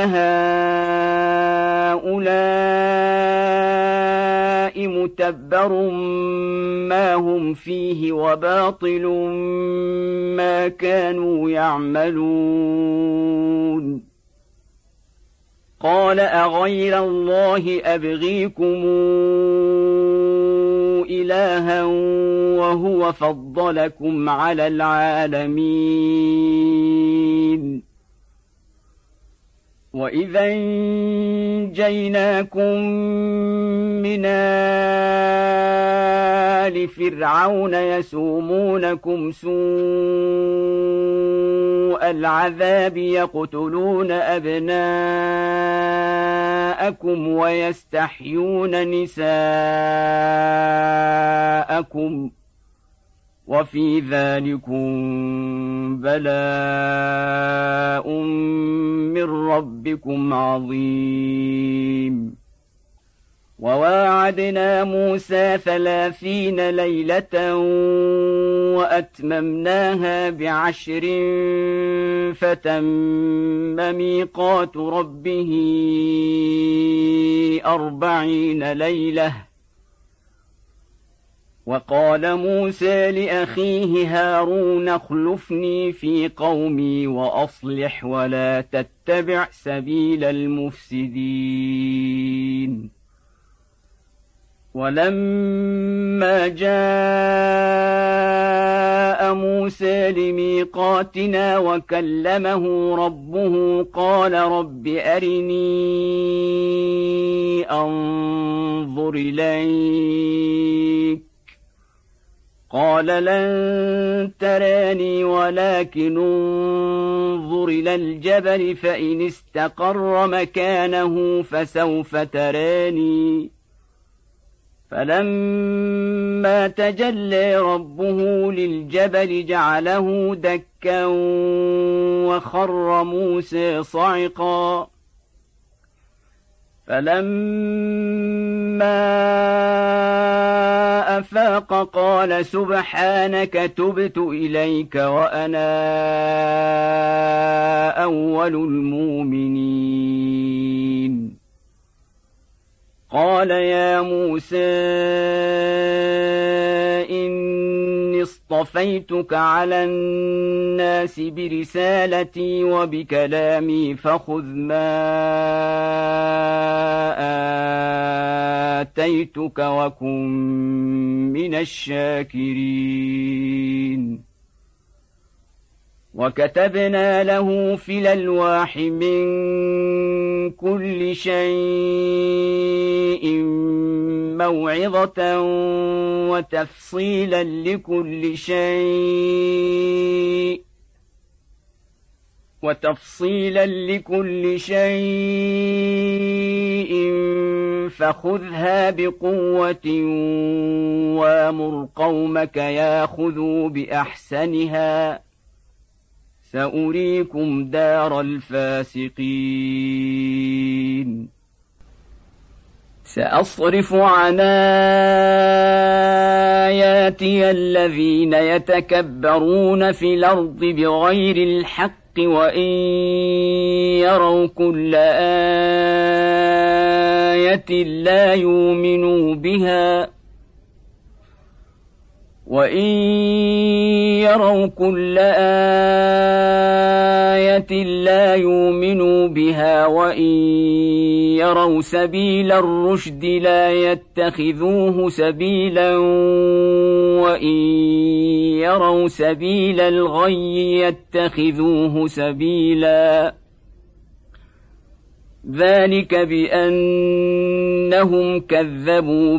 هؤلاء متبر ما هم فيه وباطل ما كانوا يعملون قال أغير الله أبغيكم إلها وهو فضلكم على العالمين وإذا انجيناكم من آل فرعون يسومونكم سوء العذاب يقتلون أبناءكم ويستحيون نساءكم وفي ذلكم بلاء من ربكم عظيم وواعدنا موسى ثلاثين ليلة وأتممناها بعشر فتم ميقات ربه أربعين ليلة. وقال موسى لأخيه هارون اخلفني في قومي وأصلح ولا تتبع سبيل المفسدين. ولما جاء موسى لميقاتنا وكلمه ربه قال رب أرني أنظر إليك قال لن تراني ولكن انظر إلى الجبل فإن استقر مكانه فسوف تراني. فلما تجلى ربه للجبل جعله دكا وخر موسى صعقا. فلما أفاق قال سبحانك تبت إليك وأنا أول المؤمنين. قال يا موسى إني اصطفيتك على الناس برسالتي وبكلامي فخذ ما آتيتك وكن من الشاكرين. وكتبنا له في الألواح من كل شيء موعظة وتفصيلا لكل شيء وتفصيلا لكل شيء فخذها بقوة وامر قومك ياخذوا بأحسنها سأريكم دار الفاسقين. سأصرف عن آياتي الذين يتكبرون في الأرض بغير الحق وإن يروا كل آية لا يؤمنوا بها وإن يروا كل آية لا يؤمنوا بها وإن يروا سبيل الرشد لا يتخذوه سبيلا وإن يروا سبيل الغي يتخذوه سبيلا. ذلك بأنهم كذبوا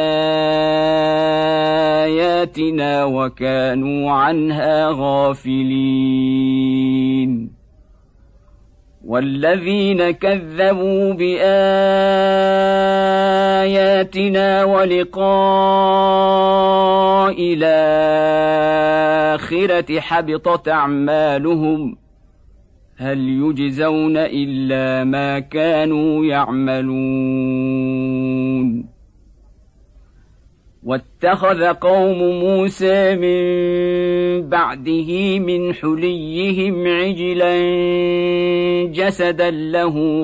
بآياتنا وكانوا عنها غافلين. والذين كذبوا بآياتنا ولقاء الآخرة حبطت أعمالهم هل يجزون إلا ما كانوا يعملون. واتخذ قوم موسى من بعده من حليهم عجلا جسدا له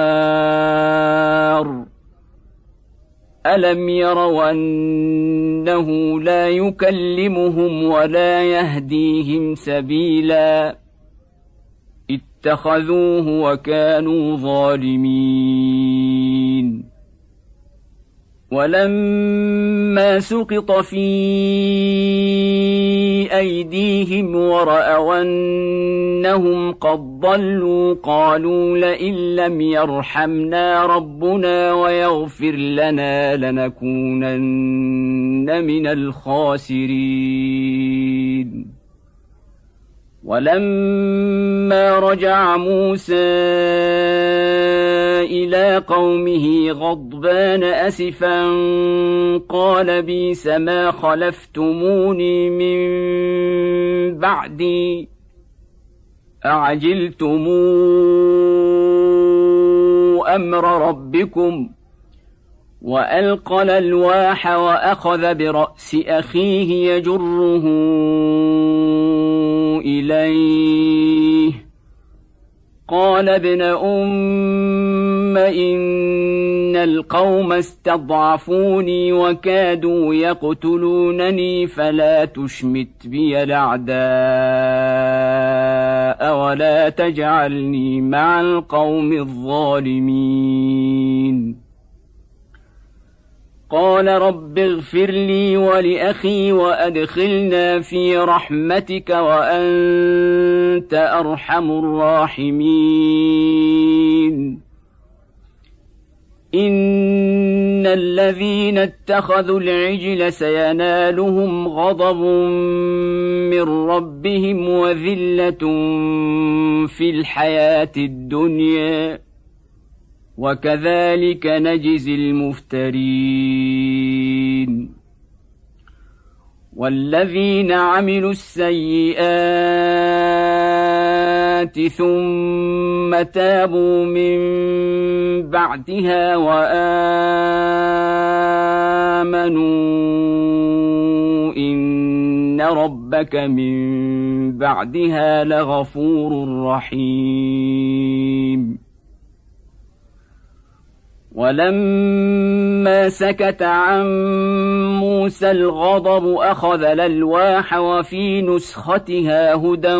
خوار ألم يروا أنه لا يكلمهم ولا يهديهم سبيلا اتخذوه وكانوا ظالمين. ولما سقط في أيديهم ورأوا أنهم قد ضلوا قالوا لئن لم يرحمنا ربنا ويغفر لنا لنكونن من الخاسرين. ولما رجع موسى إلى قومه غضبان أسفا قال بئس ما خلفتموني من بعدي أعجلتم أمر ربكم وألقى الألواح وأخذ برأس أخيه يجره إليه قال ابن أم إن القوم استضعفوني وكادوا يقتلونني فلا تشمت بي الأعداء ولا تجعلني مع القوم الظالمين قال رب اغفر لي ولأخي وأدخلنا في رحمتك وأنت أرحم الراحمين إن الذين اتخذوا العجل سينالهم غضب من ربهم وذلة في الحياة الدنيا وكذلك نجزي المفترين والذين عملوا السيئات ثم تابوا من بعدها وآمنوا إن ربك من بعدها لغفور رحيم ولما سكت عن موسى الغضب أخذ الألواح وفي نسختها هدى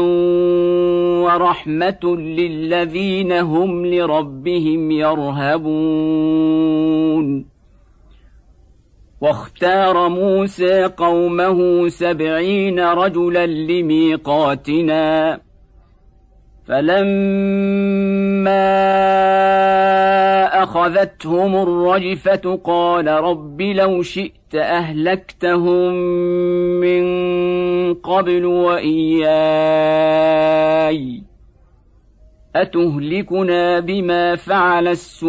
ورحمة للذين هم لربهم يرهبون واختار موسى قومه سبعين رجلا لميقاتنا فلما أخذتهم الرجفة قال رب لو شئت أهلكتهم من قبل وإياي أتهلكنا بما فعل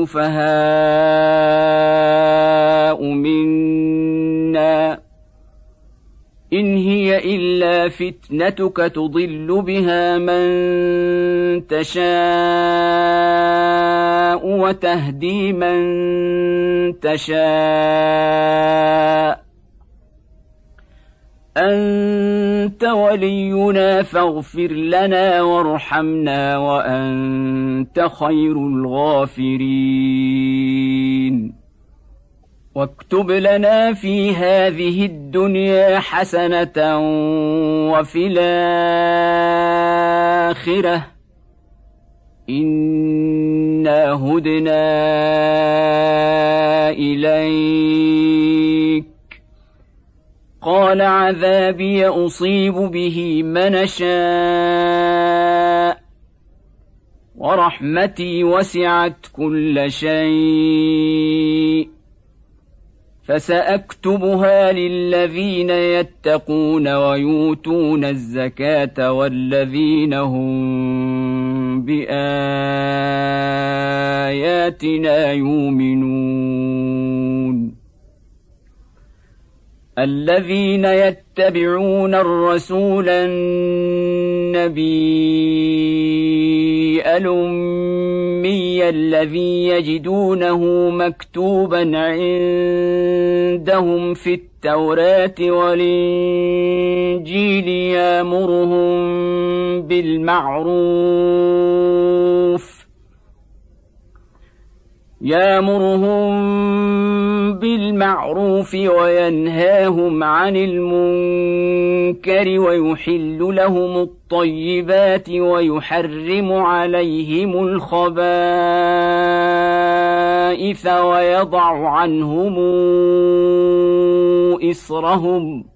السفهاء منا إن هي إلا فتنتك تضل بها من تشاء وتهدي من تشاء أنت ولينا فاغفر لنا وارحمنا وأنت خير الغافرين واكتب لنا في هذه الدنيا حسنة وفي الآخرة إنا هدنا إليك قال عذابي أصيب به من شاء ورحمتي وسعت كل شيء فسأكتبها للذين يتقون ويؤتون الزكاة والذين هم بآياتنا يؤمنون الذين يتبعون الرسول النبي الأمي الذي يجدونه مكتوبا عندهم في التوراة والإنجيل يأمرهم بالمعروف يأمرهم بالمعروف وينهاهم عن المنكر ويحل لهم الطيبات ويحرم عليهم الخبائث ويضع عنهم إصرهم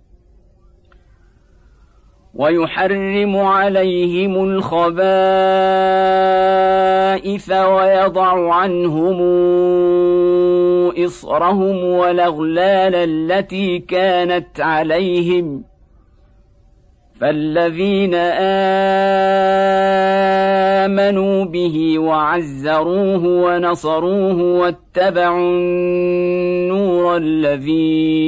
ويحرم عليهم الخبائث ويضع عنهم إصرهم والأغلال التي كانت عليهم فالذين آمنوا به وعزروه ونصروه واتبعوا النور الذي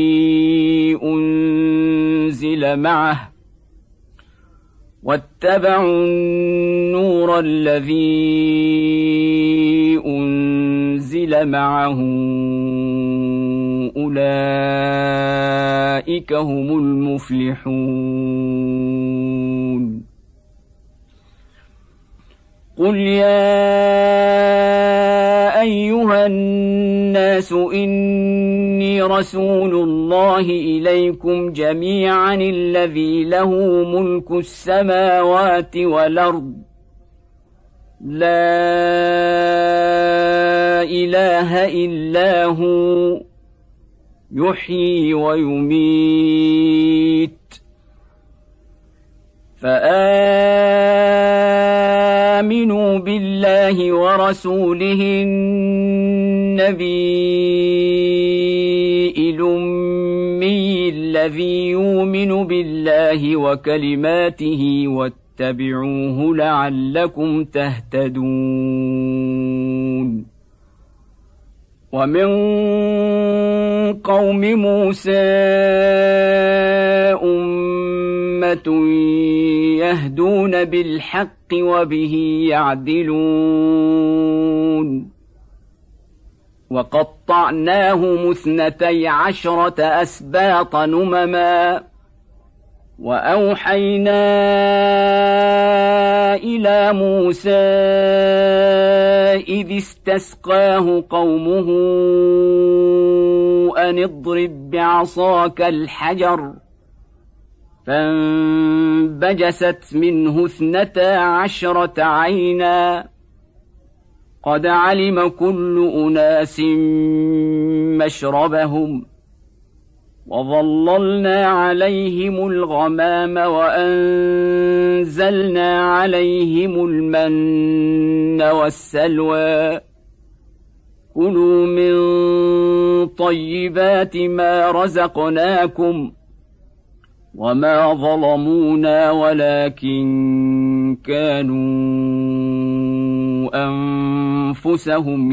أنزل معه واتبعوا النور الذي أنزل معه أولئك هم المفلحون. قل يا أيها الناس إني رسول الله إليكم جميعا الذي له ملك السماوات والأرض لا إله إلا هو يحيي ويميت فآمنوا بالله ورسوله النبي الأمي الذي يؤمن بالله وكلماته واتبعوه لعلكم تهتدون. ومن قوم موسى أمة يهدون بالحق وبه يعدلون. وقطعناهم اثنتي عشرة أسباط نمما وأوحينا إلى موسى إذ استسقاه قومه أن اضرب بعصاك الحجر فانبجست منه اثنتا عشرة عينا قد علم كل أناس مشربهم وظللنا عليهم الغمام وأنزلنا عليهم المن والسلوى كلوا من طيبات ما رزقناكم وما ظلمونا ولكن كانوا أنفسهم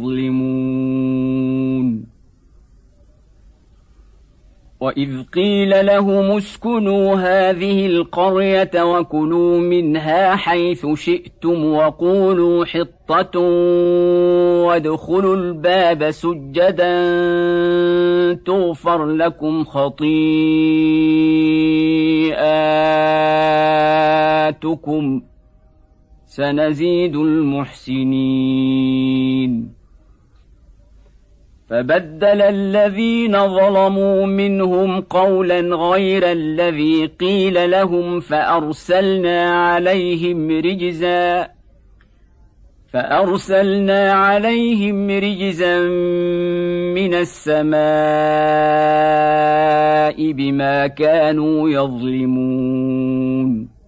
يظلمون. وإذ قيل لهم اسكنوا هذه القرية وكلوا منها حيث شئتم وقولوا حطة وادخلوا الباب سجدا تغفر لكم خطيئاتكم سنزيد المحسنين. فبدل الذين ظلموا منهم قولا غير الذي قيل لهم فأرسلنا عليهم رجزا فأرسلنا عليهم رجزا من السماء بما كانوا يظلمون.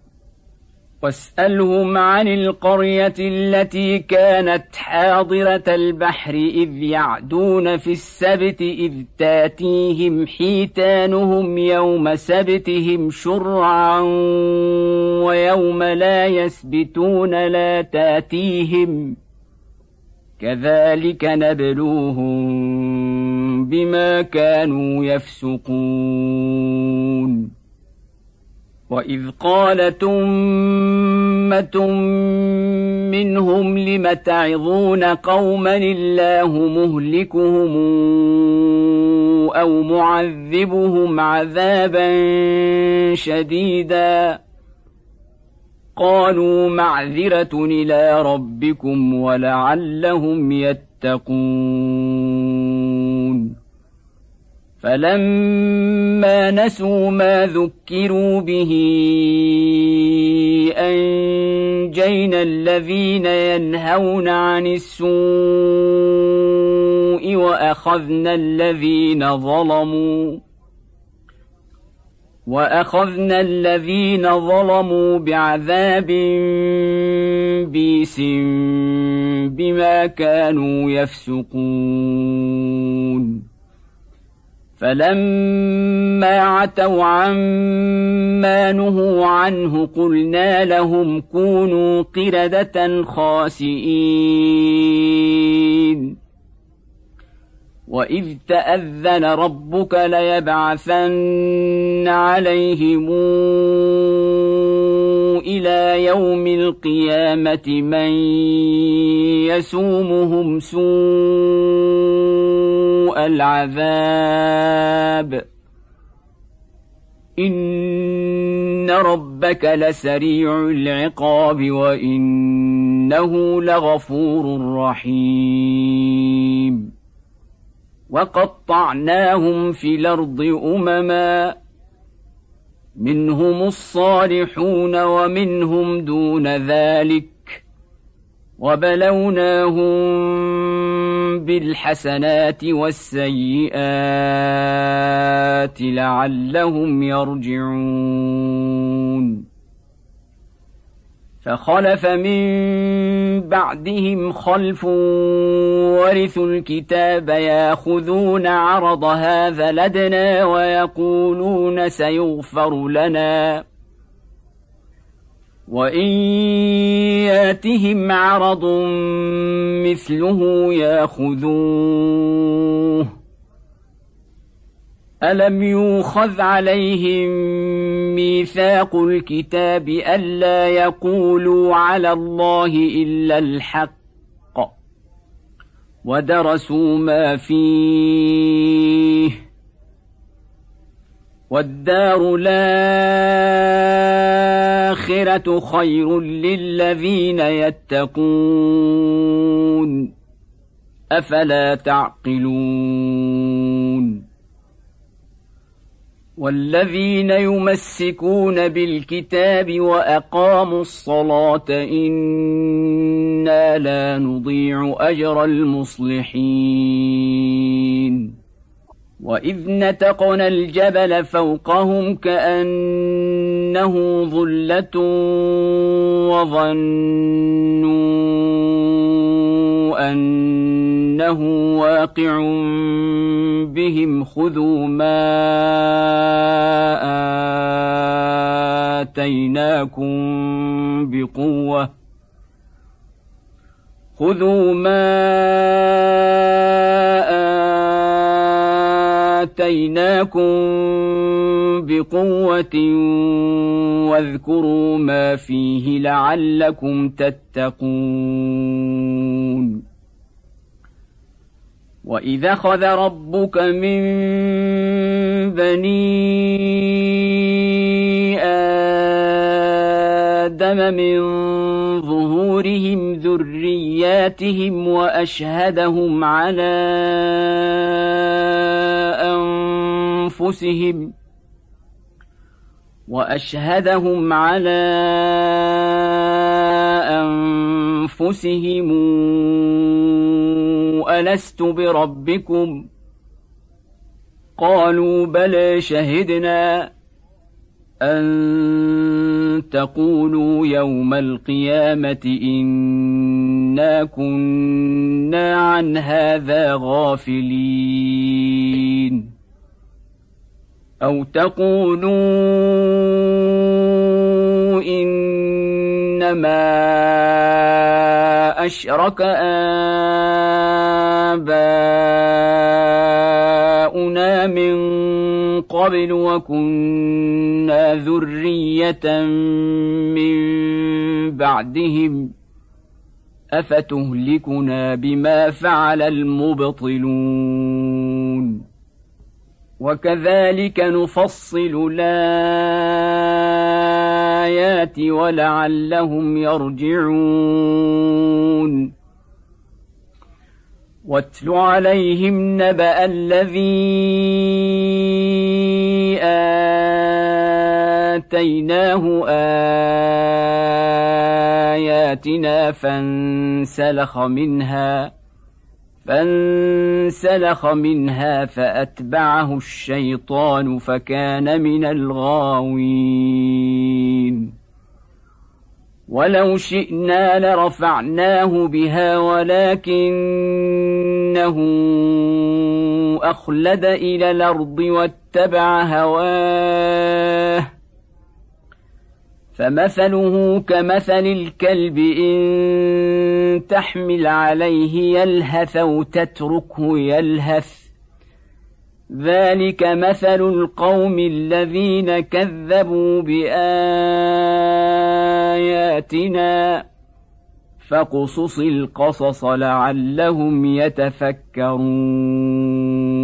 واسألهم عن القرية التي كانت حاضرة البحر إذ يعدون في السبت إذ تاتيهم حيتانهم يوم سبتهم شرعا ويوم لا يسبتون لا تاتيهم كذلك نبلوهم بما كانوا يفسقون. وإذ قالت أمة منهم لم تعظون قوما الله مهلكهم أو معذبهم عذابا شديدا قالوا معذرة إلى ربكم ولعلهم يتقون. فلما نسوا ما ذكروا به أنجينا الذين ينهون عن السوء وأخذنا الذين ظلموا وأخذنا الذين ظلموا بعذاب بئيس بما كانوا يفسقون. فلما عتوا عما نهوا عنه قلنا لهم كونوا قردة خاسئين. وإذ تأذن ربك ليبعثن عليهم إلى يوم القيامة من يسومهم سوء سوء العذاب إن ربك لسريع العقاب وإنه لغفور رحيم وقطعناهم في الأرض أمما منهم الصالحون ومنهم دون ذلك وبلوناهم بالحسنات والسيئات لعلهم يرجعون فخلف من بعدهم خلف ورثوا الكتاب ياخذون عرض هذا الأدنى ويقولون سيغفر لنا وإن ياتهم عرض مثله ياخذوه ألم يؤخذ عليهم ميثاق الكتاب ألا يقولوا على الله إلا الحق ودرسوا ما فيه والدار الآخرة خير للذين يتقون أفلا تعقلون والذين يمسكون بالكتاب وأقاموا الصلاة إنا لا نضيع أجر المصلحين وإذ نتقنا الجبل فوقهم كأنه ظلة وظنوا أنه واقع بهم خذوا ما آتيناكم بقوة خذوا ما آتيناكم بقوة واذكروا ما فيه لعلكم تتقون وإذا أخذ ربك من بني آدم من ظهورهم ذرياتهم وأشهدهم على أنفسهم وأشهدهم على أنفسهم ألست بربكم قالوا بلى شهدنا أن تقولوا يوم القيامة إنا كنا عن هذا غافلين أو تقولوا إنما أشرك آباؤنا من قبل وكنا ذرية من بعدهم أفتهلكنا بما فعل المبطلون وكذلك نفصل الآيات ولعلهم يرجعون واتل عليهم نبأ الذي آتيناه آياتنا فانسلخ منها فانسلخ منها فأتبعه الشيطان فكان من الغاوين ولو شئنا لرفعناه بها ولكنه أخلد إلى الأرض واتبع هواه فمثله كمثل الكلب إن تحمل عليه يلهث أو تتركه يلهث ذلك مثل القوم الذين كذبوا بآياتنا فاقصص القصص لعلهم يتفكرون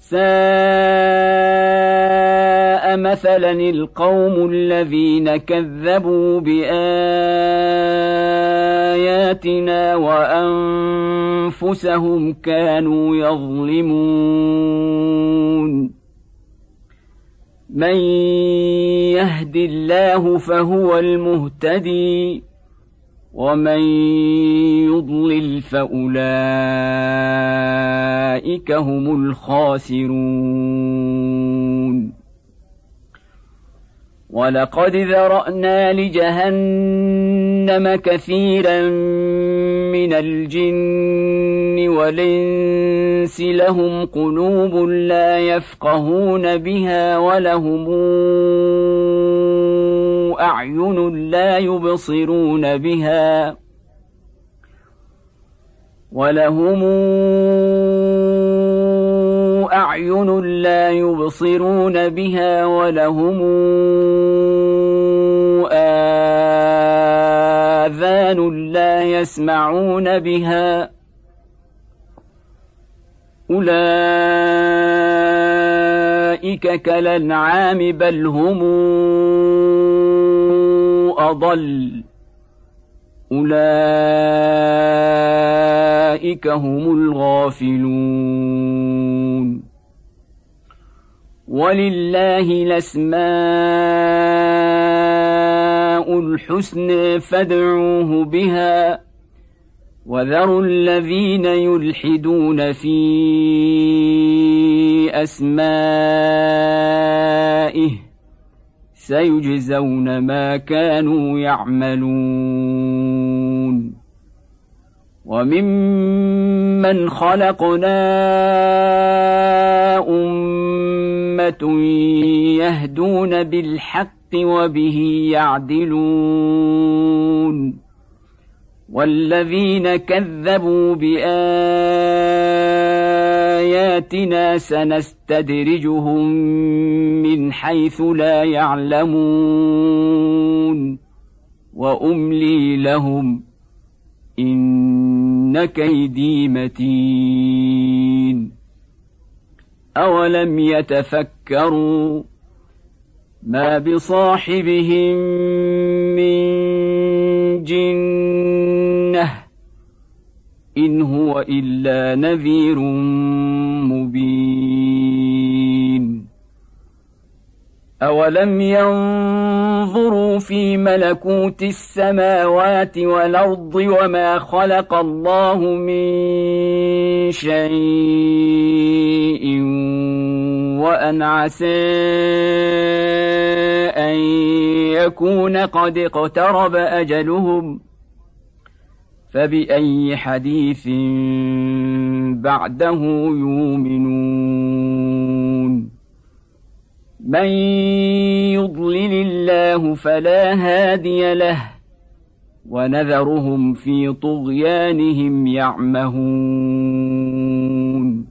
ساء مثلا القوم الذين كذبوا بآياتنا وأنفسهم كانوا يظلمون من يهد الله فهو المهتدي ومن يضلل فأولئك هم الخاسرون ولقد ذرأنا لجهنم كثيرا من الجن والإنس لهم قلوب لا يفقهون بها ولهم أعين لا يبصرون بها ولهم أعين لا يبصرون بها ولهم آذان لا يسمعون بها أولئك كالأنعام بل هم أضل أولئك هم الغافلون ولله الأسماء الحسنى فادعوه بها وذروا الذين يلحدون في أسمائه سيجزون ما كانوا يعملون وممن خلقنا أمة يهدون بالحق وبه يعدلون والذين كذبوا بآياتنا سنستدرجهم من حيث لا يعلمون وأملي لهم إن كيدي متين أولم يتفكروا ما بصاحبهم من جنة إن هو إلا نذير مبين أولم ينظروا في ملكوت السماوات والأرض وما خلق الله من شيء وأن عسى أن يكون قد اقترب أجلهم فبأي حديث بعده يؤمنون من يضلل الله فلا هادي له ونذرهم في طغيانهم يعمهون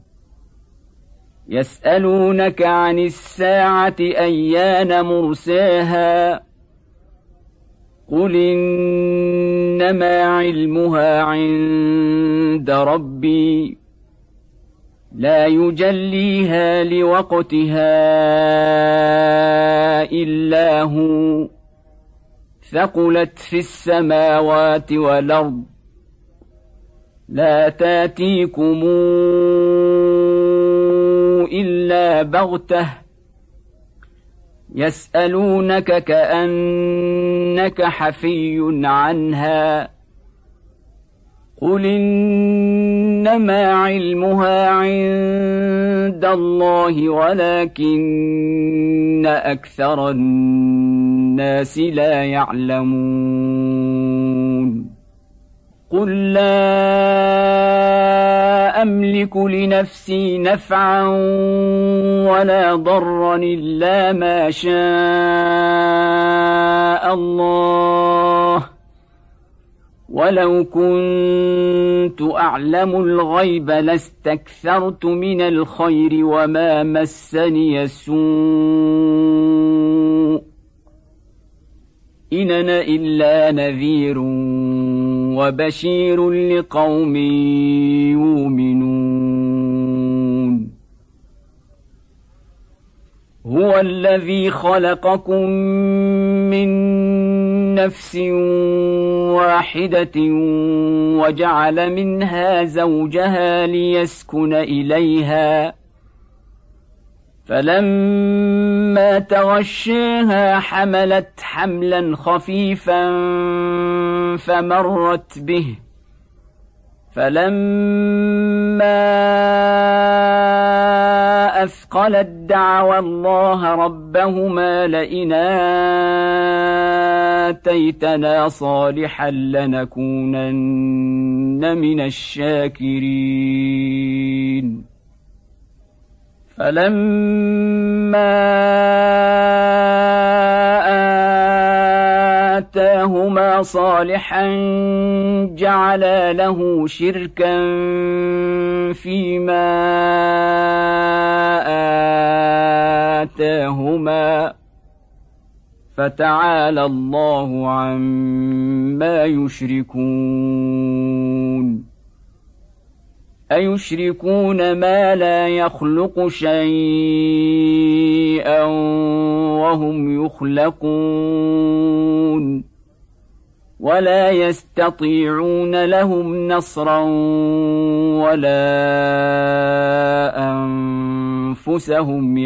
يسألونك عن الساعة أيان مرساها قل إنما علمها عند ربي لا يجليها لوقتها إلا هو ثقلت في السماوات والأرض لا تاتيكم إلا بغتة يسألونك كأنك حفي عنها قل إنما علمها عند الله ولكن أكثر الناس لا يعلمون قل لا أملك لنفسي نفعا ولا ضرا إلا ما شاء الله ولو كنت أعلم الغيب لاستكثرت من الخير وما مسني السوء إن أنا إلا نذير وبشير لقوم يؤمنون هو الذي خلقكم من نفس واحدة وجعل منها زوجها ليسكن إليها فلما تغشاها حملت حملا خفيفا فمرت به فلما أثقلت دعوا الله ربهما لئن آتيتنا صالحا لنكونن من الشاكرين فلما آتاهما صالحا جعلا له شركا فيما آتاهما فتعالى الله عما يشركون أيشركون ما لا يخلق شيئا وهم يخلقون ولا يستطيعون لهم نصرا ولا أنفسهم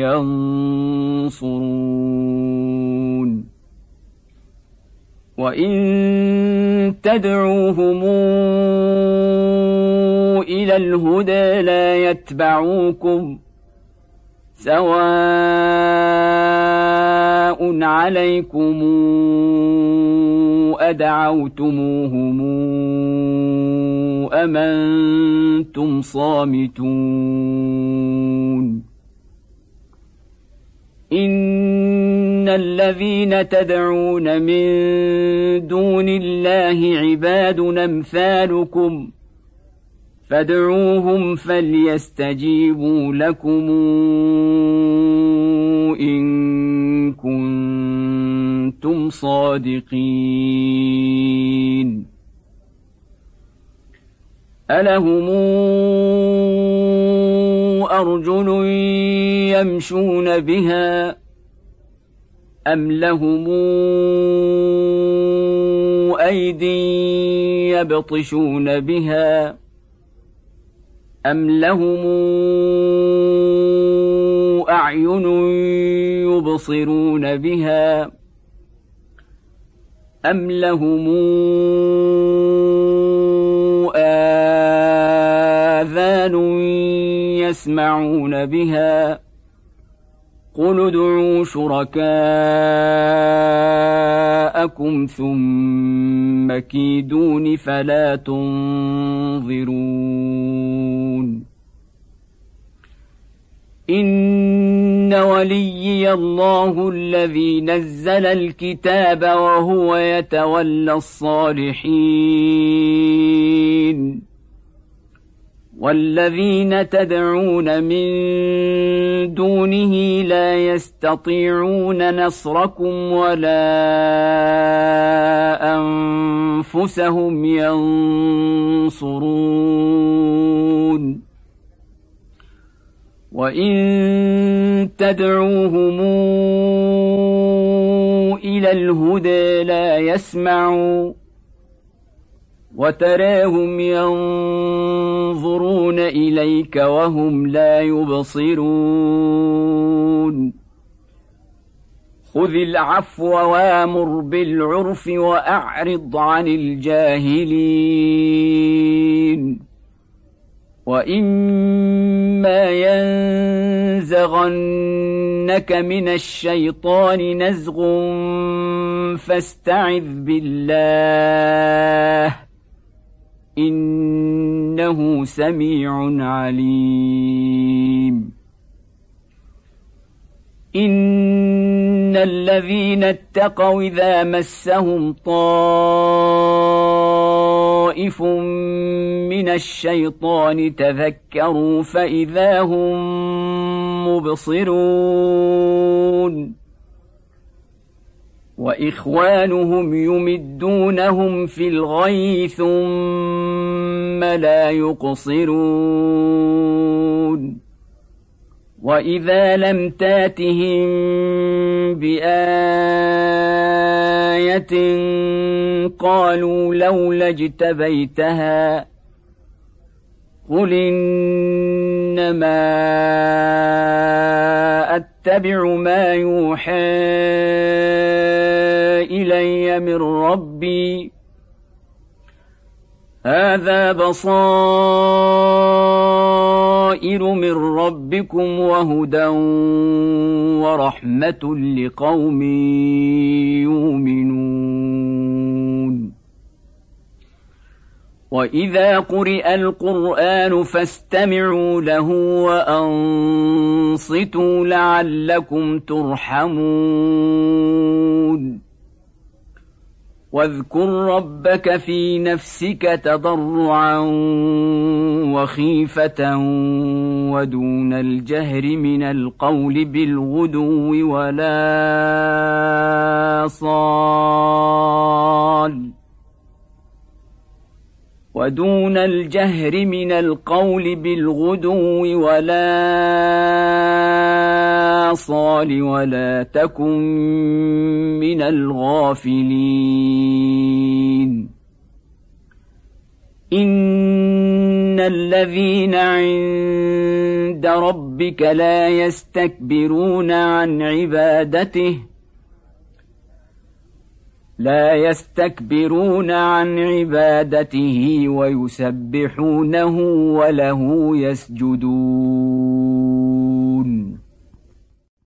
ينصرون وإن تدعوهم إلى الهدى لا يتبعوكم سواء عليكم أدعوتموهم أم أنتم صامتون إن الذين تدعون من دون الله عباد أمثالكم فادعوهم فليستجيبوا لكم إن كنتم صادقين ألهم أرجل يمشون بها أم لهم أيدي يبطشون بها أم لهم أعين يبصرون بها أم لهم آذان يسمعون بها قل ادعوا شركاءكم ثم كيدون فلا تنظرون إن وليي الله الذي نزل الكتاب وهو يتولى الصالحين والذين تدعون من دونه لا يستطيعون نصركم ولا أنفسهم ينصرون وإن تدعوهم إلى الهدى لا يسمعوا وتراهم ينظرون إليك وهم لا يبصرون خذ العفو وامر بالعرف وأعرض عن الجاهلين وإما ينزغنك من الشيطان نزغ فاستعذ بالله إنه سميع عليم إن الذين اتقوا إذا مسهم طائف من الشيطان تذكروا فإذا هم مبصرون وإخوانهم يمدونهم في الغي ثم لا يقصرون وإذا لم تاتهم بآية قالوا لولا اجتبيتها قل إنما أتبع ما يوحى إلي من ربي هذا بصائر من ربكم وهدى ورحمة لقوم يؤمنون وإذا قرئ القرآن فاستمعوا له وأنصتوا لعلكم ترحمون واذكر ربك في نفسك تضرعا وخيفة ودون الجهر من القول بالغدو ولا صال ودون الجهر من القول بالغدو ولا صال ولا تكن من الغافلين إن الذين عند ربك لا يستكبرون عن عبادته لا يستكبرون عن عبادته ويسبحونه وله يسجدون